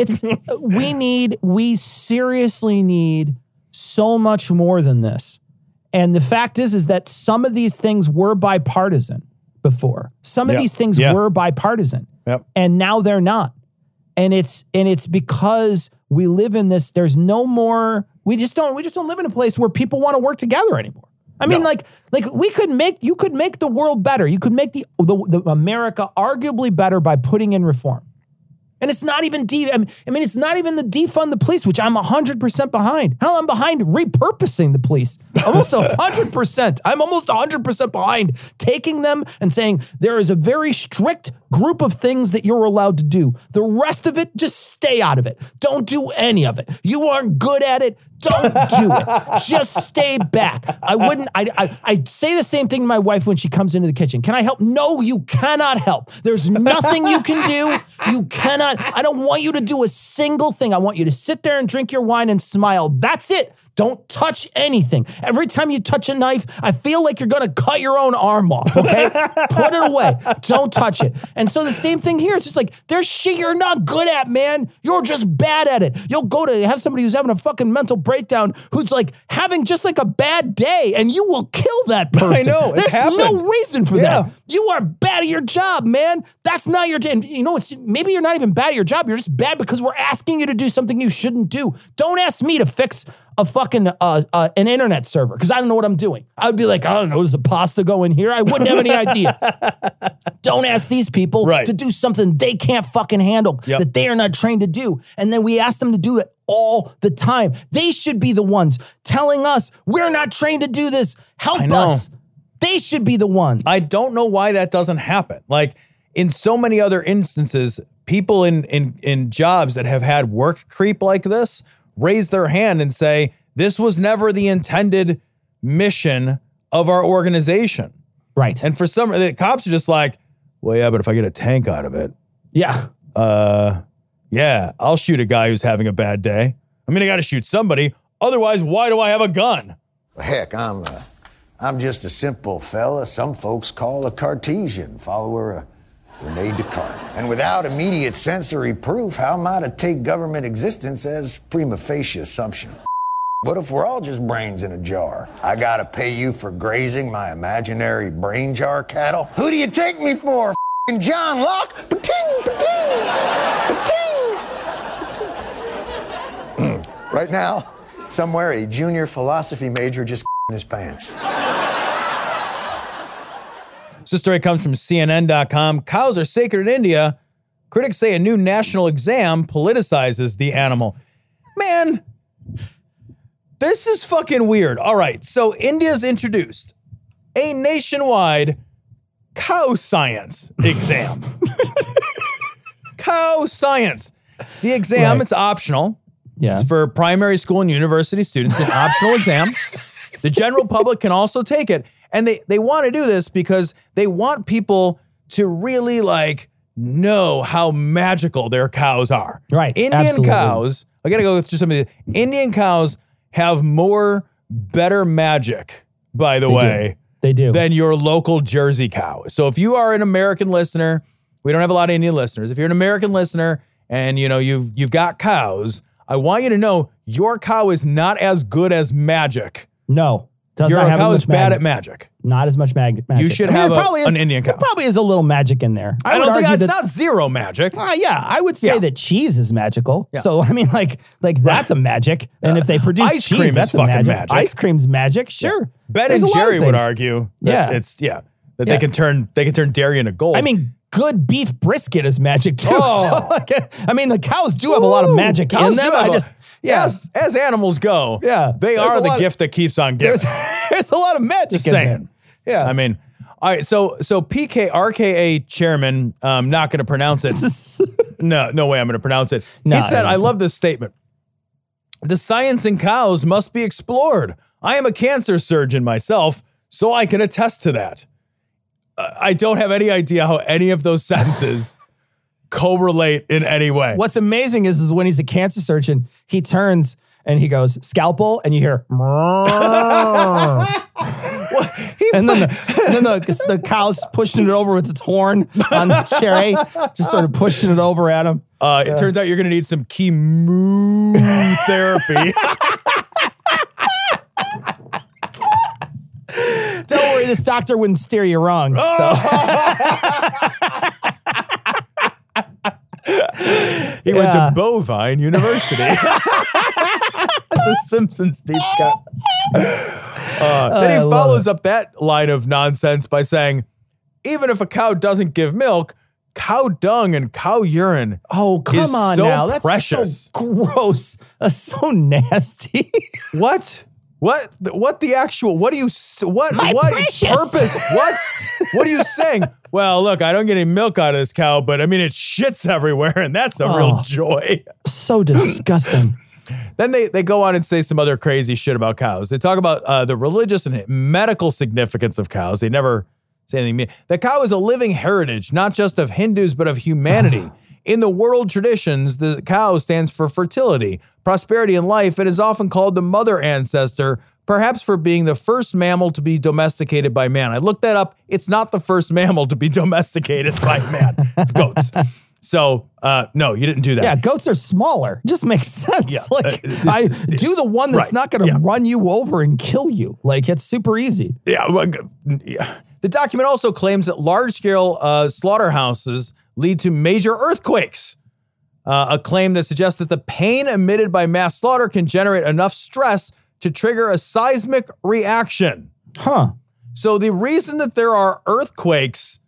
We seriously need so much more than this. And the fact is that some of these things were bipartisan before. Some of these things were bipartisan. Yep. And now they're not. And it's because we live in this, there's no more, we just don't live in a place where people want to work together anymore. I mean, like you could make the world better. You could make the America arguably better by putting in reform. And it's not even it's not even the defund the police, which I'm 100% behind. Hell, I'm behind repurposing the police. Almost 100%. I'm almost 100% behind taking them and saying there is a very strict group of things that you're allowed to do. The rest of it, just stay out of it. Don't do any of it. You aren't good at it. Don't do it. Just stay back. I say the same thing to my wife when she comes into the kitchen. Can I help? No, you cannot help. There's nothing you can do. You cannot. I don't want you to do a single thing. I want you to sit there and drink your wine and smile. That's it. Don't touch anything. Every time you touch a knife, I feel like you're going to cut your own arm off, okay? Put it away. Don't touch it. And so the same thing here. It's just like, there's shit you're not good at, man. You're just bad at it. You'll go to have somebody who's having a fucking mental breakdown who's like having just like a bad day, and you will kill that person. I know. There's no reason for that. You are bad at your job, man. That's not your day. And you know, maybe you're not even bad at your job. You're just bad because we're asking you to do something you shouldn't do. Don't ask me to fix a fucking an internet server because I don't know what I'm doing. I would be like, I don't know, does a pasta go in here? I wouldn't have any idea. Don't ask these people to do something they can't fucking handle, that they are not trained to do. And then we ask them to do it all the time. They should be the ones telling us we're not trained to do this. Help us. They should be the ones. I don't know why that doesn't happen. Like in so many other instances, people in jobs that have had work creep like this raise their hand and say, this was never the intended mission of our organization. Right. And for some, the cops are just like, well, yeah, but if I get a tank out of it. Yeah. Yeah, I'll shoot a guy who's having a bad day. I mean, I got to shoot somebody. Otherwise, why do I have a gun? Heck, I'm just a simple fella some folks call a Cartesian, follower of Rene Descartes. And without immediate sensory proof, how am I to take government existence as prima facie assumption? What if we're all just brains in a jar? I gotta pay you for grazing my imaginary brain jar cattle? Who do you take me for, f***ing John Locke? Pating, pating, pating, pating. Right now, somewhere a junior philosophy major just in his pants. This story comes from CNN.com. Cows are sacred in India. Critics say a new national exam politicizes the animal. Man, this is fucking weird. All right, so India's introduced a nationwide cow science exam. Cow science. The exam, it's optional. Yeah. It's for primary school and university students, an optional exam. The general public can also take it. And they want to do this because they want people to really like know how magical their cows are. Right. Indian cows, I got to go through some of the Indian cows have better magic, by the way. They do. Than your local Jersey cow. So if you are an American listener, we don't have a lot of Indian listeners. If you're an American listener and you know you've got cows, I want you to know your cow is not as good as magic. No. Your cow is bad at magic. Not as much magic. You should have an Indian cow. There probably is a little magic in there. I don't think it's not zero magic. Yeah, I would say that cheese is magical. Yeah. So I mean, like that's a magic. And if they produce ice cheese, cream that's is fucking magic. Ice cream's magic. Sure. Yeah. Ben and Jerry would argue that they can turn dairy into gold. I mean, good beef brisket is magic too. So, I mean, the cows do have a lot of magic in them. As animals go, they are the gift that keeps on giving. There's a lot of magic in them. Yeah. I mean, all right. So RKA chairman, not going to pronounce it. No way I'm going to pronounce it. He said, I love this statement. The science in cows must be explored. I am a cancer surgeon myself, so I can attest to that. I don't have any idea how any of those sentences correlate in any way. What's amazing is when he's a cancer surgeon, he turns and he goes, scalpel, and you hear, and then the cow's pushing it over with its horn on the cherry, just sort of pushing it over at him. It turns out you're going to need some chemotherapy. Don't worry, this doctor wouldn't steer you wrong. So. He went to Bovine University. It's a Simpsons deep cut. Then he follows up that line of nonsense by saying, even if a cow doesn't give milk, cow dung and cow urine is so precious. So gross. That's so nasty. What the actual, what purpose? What are you saying? Well, look, I don't get any milk out of this cow, but I mean, it shits everywhere, and that's a real joy. So disgusting. Then they go on and say some other crazy shit about cows. They talk about the religious and medical significance of cows. They never say anything. The cow is a living heritage, not just of Hindus, but of humanity. In the world traditions, the cow stands for fertility, prosperity, and life. It is often called the mother ancestor, perhaps for being the first mammal to be domesticated by man. I looked that up. It's not the first mammal to be domesticated by man. It's goats. So, no, you didn't do that. Yeah, goats are smaller. Just makes sense. Yeah. I do the one that's not going to run you over and kill you. Like, it's super easy. Yeah. The document also claims that large-scale slaughterhouses lead to major earthquakes. A claim that suggests that the pain emitted by mass slaughter can generate enough stress to trigger a seismic reaction. Huh. So the reason that there are earthquakes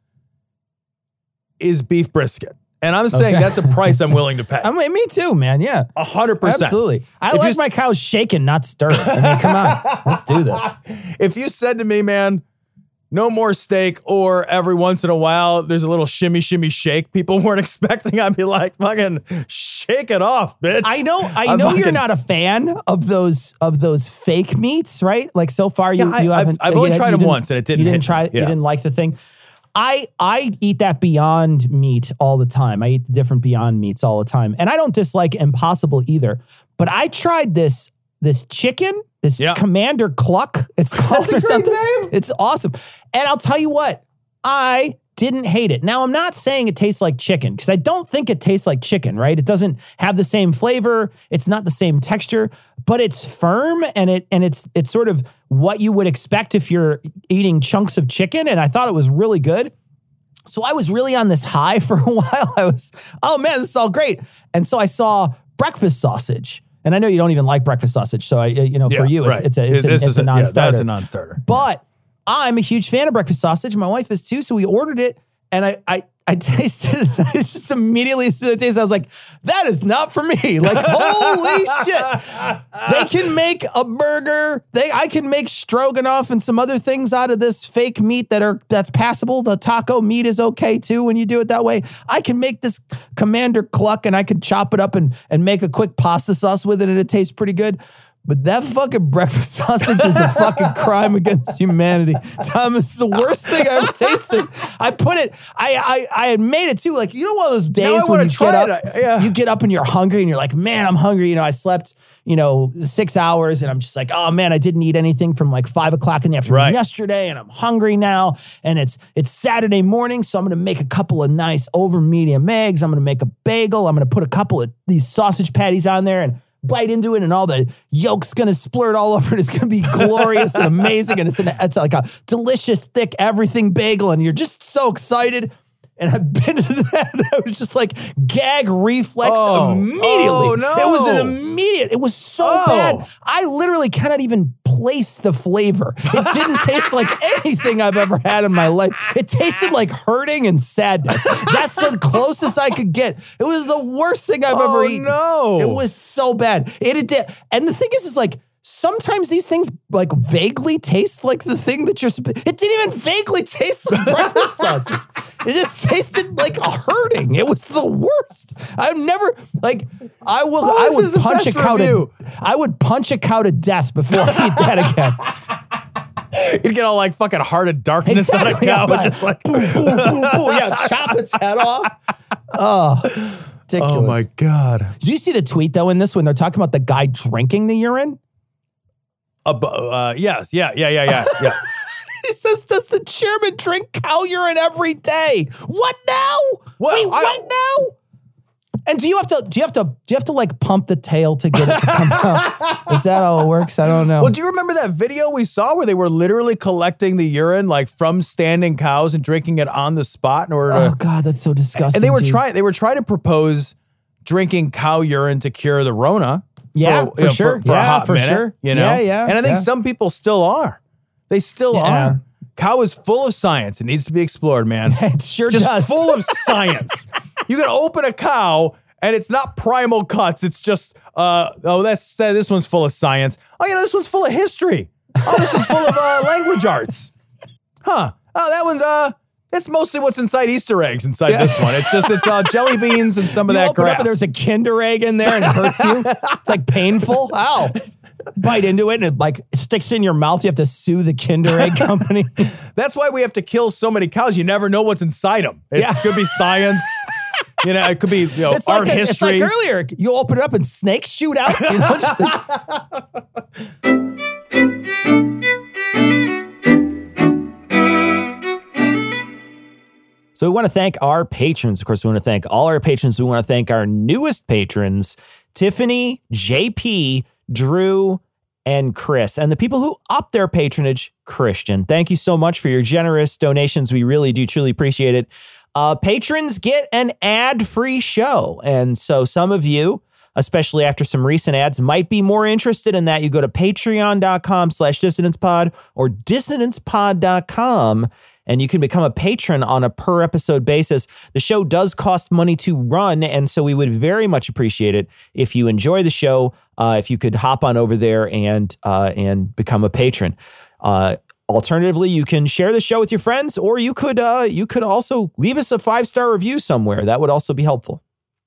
is beef brisket. And I'm saying that's a price I'm willing to pay. I mean, me too, man. Yeah. 100%. Absolutely. I like my cows shaken, not stirred. I mean, come on. Let's do this. If you said to me, man, no more steak, or every once in a while there's a little shimmy shake people weren't expecting, I'd be like, fucking shake it off, bitch. I know you're not a fan of those fake meats, right? Like so far you haven't. I've only tried them once and it didn't. You didn't like the thing. I eat that Beyond meat all the time. I eat the different Beyond meats all the time. And I don't dislike Impossible either. But I tried this chicken, Commander Cluck, it's called or something. Name. It's awesome. And I'll tell you what, I didn't hate it. Now, I'm not saying it tastes like chicken, because I don't think it tastes like chicken, right? It doesn't have the same flavor. It's not the same texture, but it's firm and it's sort of what you would expect if you're eating chunks of chicken. And I thought it was really good. So I was really on this high for a while. I was, oh man, this is all great. And so I saw breakfast sausage. And I know you don't even like breakfast sausage. So for you, it's a non-starter. Yeah, that's a non-starter. But I'm a huge fan of breakfast sausage. My wife is too. So we ordered it, and I tasted it. I just immediately, as soon as I tasted it, I was like, that is not for me. Like, holy shit. They can make a burger. I can make stroganoff and some other things out of this fake meat that's passable. The taco meat is okay too when you do it that way. I can make this Commander Cluck, and I can chop it up and make a quick pasta sauce with it, and it tastes pretty good. But that fucking breakfast sausage is a fucking crime against humanity. Thomas, it's the worst thing I ever tasted. I had made it too. Like, you know, one of those days when you get up and you're hungry and you're like, man, I'm hungry. You know, I slept, 6 hours and I'm just like, oh man, I didn't eat anything from like 5 o'clock in the afternoon yesterday, and I'm hungry now. And it's Saturday morning, so I'm going to make a couple of nice over medium eggs. I'm going to make a bagel. I'm going to put a couple of these sausage patties on there, and bite into it and all the yolk's going to splurt all over it. It's going to be glorious and amazing. And it's like a delicious, thick everything bagel. And you're just so excited. And I've been to that. I was just like gag reflex immediately. Oh, no. It was an immediate. It was so bad. I literally cannot even place the flavor. It didn't taste like anything I've ever had in my life. It tasted like hurting and sadness. That's the closest I could get. It was the worst thing I've ever eaten. No. It was so bad. It did. And the thing is like, sometimes these things like vaguely taste like the thing that you're supposed. It didn't even vaguely taste like breakfast sausage. It just tasted like a hurting. It was the worst. I've never like. I would punch a cow to death before I eat that again. You'd get all like fucking Heart of Darkness on a cow, just like boom, boom, boom, boom. Yeah, chop its head off. Oh, ridiculous. Oh my God. Did you see the tweet though in this when they're talking about the guy drinking the urine? Yes. Yeah. He says, does the chairman drink cow urine every day? What now? What now? And do you have to like pump the tail to get it to come out? Is that how it works? I don't know. Well, do you remember that video we saw where they were literally collecting the urine like from standing cows and drinking it on the spot in order to? Oh God, that's so disgusting. And they were trying to propose drinking cow urine to cure the Rona. Yeah, for sure. For a hot minute, sure. You know? Yeah. And I think some people still are. They still are. Cow is full of science. It needs to be explored, man. It sure just does. Full of science. You can open a cow and it's not primal cuts. It's just, this one's full of science. Oh, this one's full of history. Oh, this one's full of language arts. Huh. Oh, that one's, it's mostly what's inside Easter eggs inside this one. It's jelly beans and some of that grass. Up and there's a Kinder egg in there and it hurts you. It's like painful. Ow. Bite into it and it like sticks in your mouth. You have to sue the Kinder egg company. That's why we have to kill so many cows. You never know what's inside them. It could be science. It could be art history. It's like earlier. You open it up and snakes shoot out. So we want to thank our patrons. Of course, we want to thank all our patrons. We want to thank our newest patrons, Tiffany, JP, Drew, and Chris. And the people who upped their patronage, Christian. Thank you so much for your generous donations. We really do truly appreciate it. Patrons get an ad-free show. And so some of you, especially after some recent ads, might be more interested in that. You go to patreon.com/dissonancepod or dissonancepod.com. And you can become a patron on a per episode basis. The show does cost money to run, and so we would very much appreciate it if you enjoy the show, if you could hop on over there and become a patron. Alternatively, you can share the show with your friends, or you could also leave us a 5-star review somewhere. That would also be helpful.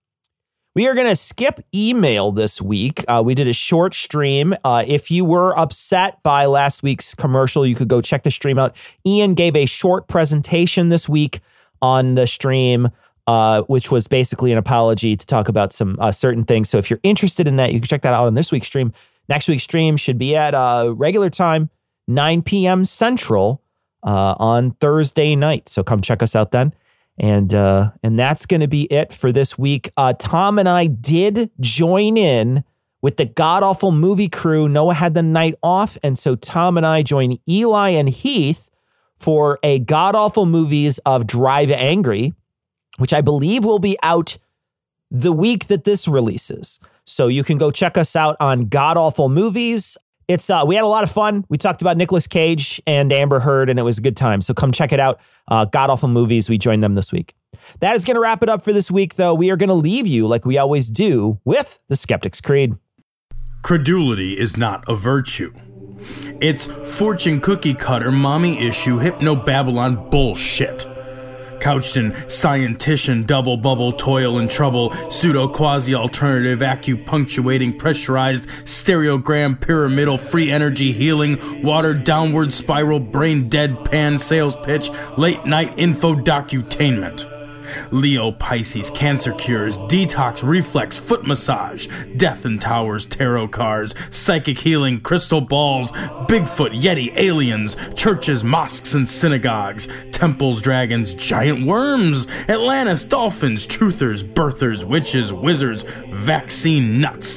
We are going to skip email this week. We did a short stream. If you were upset by last week's commercial, you could go check the stream out. Ian gave a short presentation this week on the stream, which was basically an apology to talk about some certain things. So if you're interested in that, you can check that out on this week's stream. Next week's stream should be at regular time, 9 p.m. Central on Thursday night. So come check us out then. And that's going to be it for this week. Tom and I did join in with the God Awful movie crew. Noah had the night off, and so Tom and I joined Eli and Heath for a God Awful Movies of Drive Angry, which I believe will be out the week that this releases. So you can go check us out on God Awful Movies. It's we had a lot of fun. We talked about Nicolas Cage and Amber Heard, and it was a good time. So come check it out. God Awful Movies. We joined them this week. That is going to wrap it up for this week, though. We are going to leave you, like we always do, with the Skeptic's Creed. Credulity is not a virtue. It's fortune cookie cutter, mommy issue, hypno-Babylon bullshit. Couched in scientician, double bubble, toil and trouble, pseudo quasi alternative, acupunctuating, pressurized, stereogram, pyramidal, free energy healing, watered downward spiral, brain deadpan sales pitch, late night info docutainment. Leo, Pisces, cancer cures, detox, reflex, foot massage, death in towers, tarot cards, psychic healing, crystal balls, Bigfoot, Yeti, aliens, churches, mosques and synagogues, temples, dragons, giant worms, Atlantis, dolphins, truthers, birthers, witches, wizards, vaccine nuts.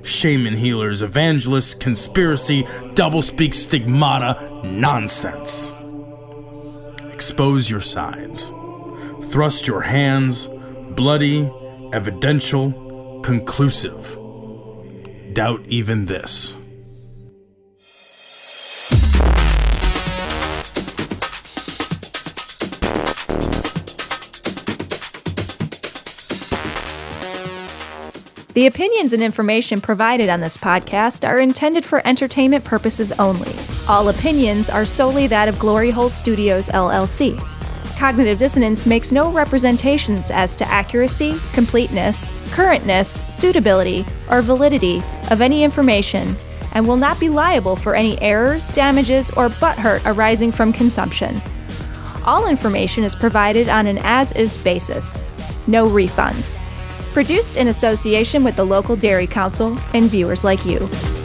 shaman healers, evangelists, conspiracy, doublespeak, stigmata, nonsense. Expose your sides. Thrust your hands, bloody, evidential, conclusive. Doubt even this. The opinions and information provided on this podcast are intended for entertainment purposes only. All opinions are solely that of Glory Hole Studios, LLC. Cognitive Dissonance makes no representations as to accuracy, completeness, currentness, suitability, or validity of any information, and will not be liable for any errors, damages, or butthurt arising from consumption. All information is provided on an as-is basis. No refunds. Produced in association with the local Dairy Council and viewers like you.